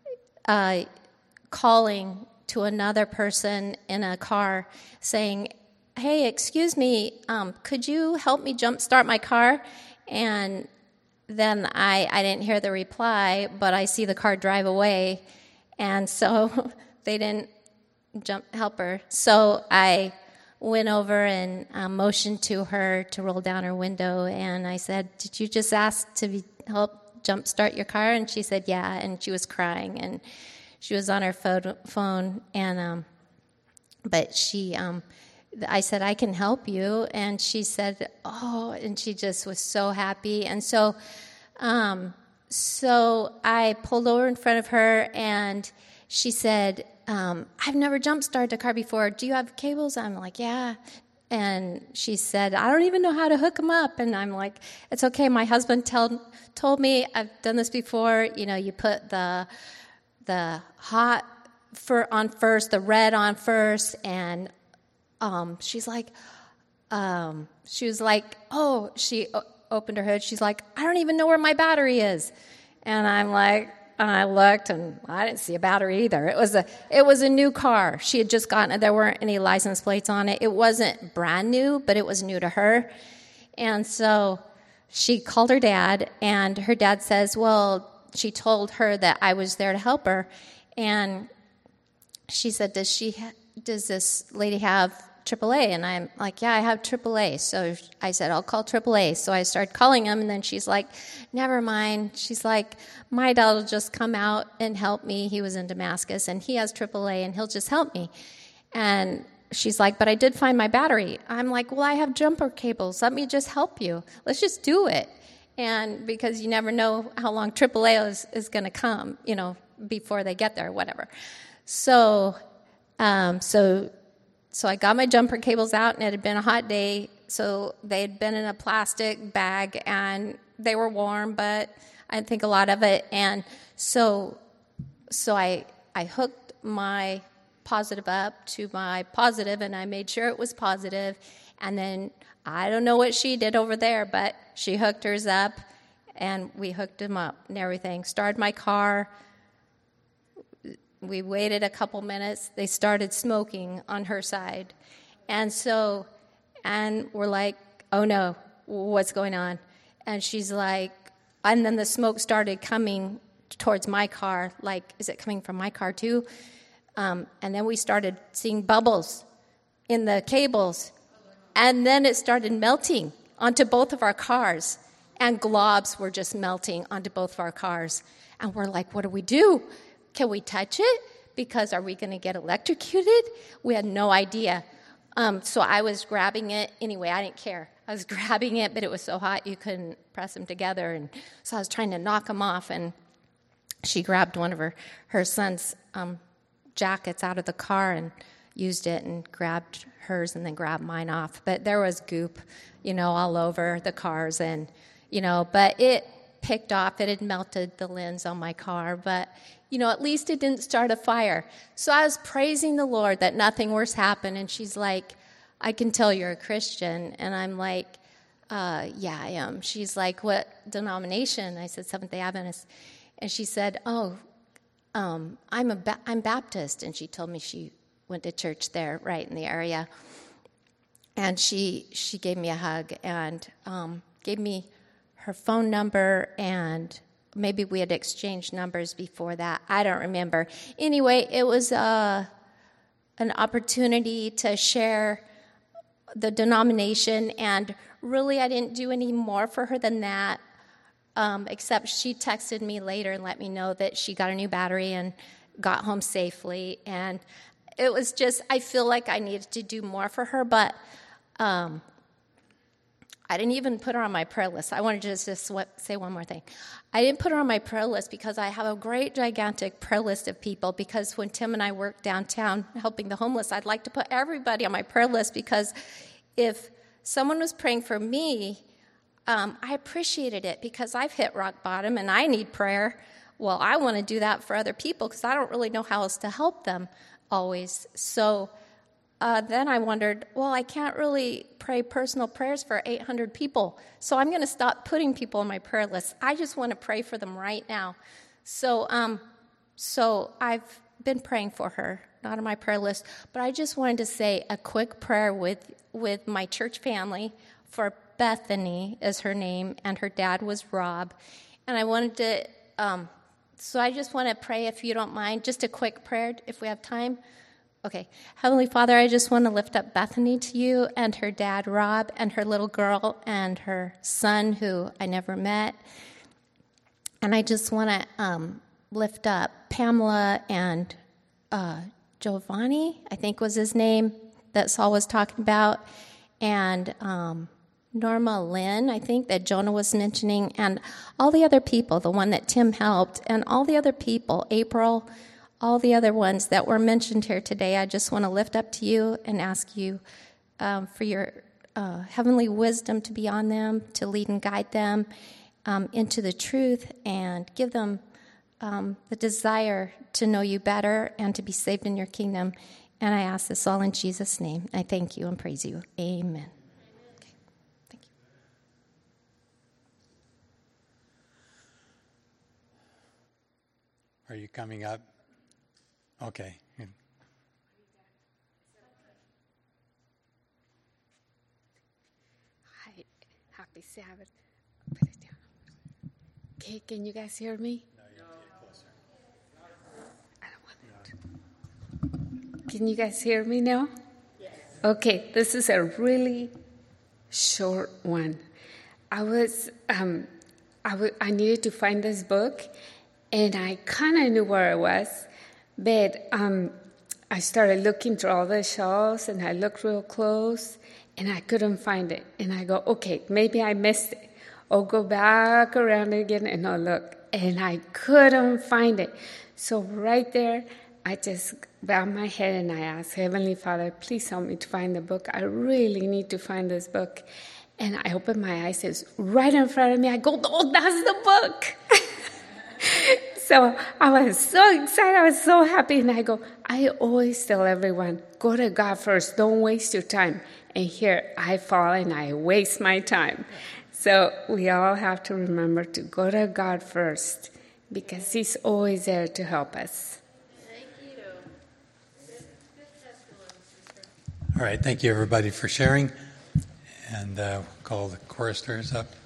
[SPEAKER 13] calling to another person in a car saying, "Hey, excuse me, could you help me jumpstart my car?" And then I didn't hear the reply, but I see the car drive away, and so they didn't help her. So I went over and motioned to her to roll down her window, and I said, "Did you just ask to help jumpstart your car?" And she said, "Yeah," and she was crying, and she was on her phone, and but she. I said, "I can help you," and she said, "Oh," and she just was so happy. And so I pulled over in front of her, and she said, "I've never jump-started a car before. Do you have cables?" I'm like, "Yeah." And she said, "I don't even know how to hook them up." And I'm like, "It's okay. My husband told me I've done this before. You know, you put the hot on first, the red on first, and she was like, "Oh," she opened her hood. She's like, "I don't even know where my battery is." And I'm like, I looked and I didn't see a battery either. It was a new car. She had just gotten it. There weren't any license plates on it. It wasn't brand new, but it was new to her. And so she called her dad, and her dad says, well, she told her that I was there to help her. And she said, does this lady have AAA? And I'm like, "Yeah, I have AAA." So I said, "I'll call AAA." So I started calling them, and then she's like, "Never mind." She's like, "My dad will just come out and help me. He was in Damascus, and he has AAA, and he'll just help me." And she's like, "But I did find my battery." I'm like, "Well, I have jumper cables. Let me just help you. Let's just do it." And because you never know how long AAA is going to come, you know, before they get there or whatever. So I got my jumper cables out, and it had been a hot day, so they had been in a plastic bag, and they were warm, but I didn't think a lot of it. And so I hooked my positive up to my positive, and I made sure it was positive. And then I don't know what she did over there, but she hooked hers up, and we hooked them up and everything. Started my car. We waited a couple minutes. They started smoking on her side. And we're like, "Oh no, what's going on?" And she's like, and then the smoke started coming towards my car, like, is it coming from my car too? And then we started seeing bubbles in the cables. And then it started melting onto both of our cars. And globs were just melting onto both of our cars. And we're like, what do we do? Can we touch it? Because are we going to get electrocuted? We had no idea. So I was grabbing it. Anyway, I didn't care. I was grabbing it, but it was so hot you couldn't press them together. And so I was trying to knock them off. And she grabbed one of her son's jackets out of the car and used it and grabbed hers and then grabbed mine off. But there was goop, all over the cars. And, but it picked off. It had melted the lens on my car. But, at least it didn't start a fire. So I was praising the Lord that nothing worse happened. And she's like, I can tell you're a Christian. And I'm like, yeah, I am. She's like, what denomination? I said, Seventh-day Adventist. And she said, I'm Baptist. And she told me she went to church there right in the area. And she gave me a hug and gave me her phone number, and maybe we had exchanged numbers before that. I don't remember. Anyway, it was an opportunity to share the denomination, and really I didn't do any more for her than that, except she texted me later and let me know that she got a new battery and got home safely. And it was just, I feel like I needed to do more for her, but I didn't even put her on my prayer list. I wanted to just say one more thing. I didn't put her on my prayer list because I have a great, gigantic prayer list of people, because when Tim and I work downtown helping the homeless, I'd like to put everybody on my prayer list, because if someone was praying for me, I appreciated it because I've hit rock bottom and I need prayer. Well, I want to do that for other people because I don't really know how else to help them always. So then I wondered, well, I can't really pray personal prayers for 800 people, so I'm going to stop putting people on my prayer list. I just want to pray for them right now. So I've been praying for her, not on my prayer list, but I just wanted to say a quick prayer with my church family for Bethany is her name, and her dad was Rob. And I wanted to, so I just want to pray, if you don't mind, just a quick prayer, if we have time. Okay. Heavenly Father, I just want to lift up Bethany to you, and her dad, Rob, and her little girl, and her son, who I never met. And I just want to lift up Pamela and Giovanni, I think was his name, that Saul was talking about, and Norma Lynn, I think, that Jonah was mentioning, and all the other people, the one that Tim helped, and all the other people, April, all the other ones that were mentioned here today. I just want to lift up to you and ask you for your heavenly wisdom to be on them, to lead and guide them into the truth, and give them the desire to know you better and to be saved in your kingdom. And I ask this all in Jesus' name. I thank you and praise you. Amen. Okay. Thank you.
[SPEAKER 2] Are you coming up? Okay.
[SPEAKER 14] Hi. Happy Sabbath. Put it down. Okay, can you guys hear me? No, you have to get closer. I don't want to. Can you guys hear me now? Yes. Okay, this is a really short one. I needed to find this book, and I kind of knew where it was. But I started looking through all the shelves, and I looked real close, and I couldn't find it. And I go, okay, maybe I missed it. I'll go back around again, and I'll look. And I couldn't find it. So right there, I just bowed my head, and I asked, Heavenly Father, please help me to find the book. I really need to find this book. And I opened my eyes. It's right in front of me. I go, oh, that's the book. So I was so excited. I was so happy. And I go, I always tell everyone, go to God first. Don't waste your time. And here I fall and I waste my time. So we all have to remember to go to God first, because He's always there to help us.
[SPEAKER 2] Thank you. All right. Thank you, everybody, for sharing. And call the choristers up.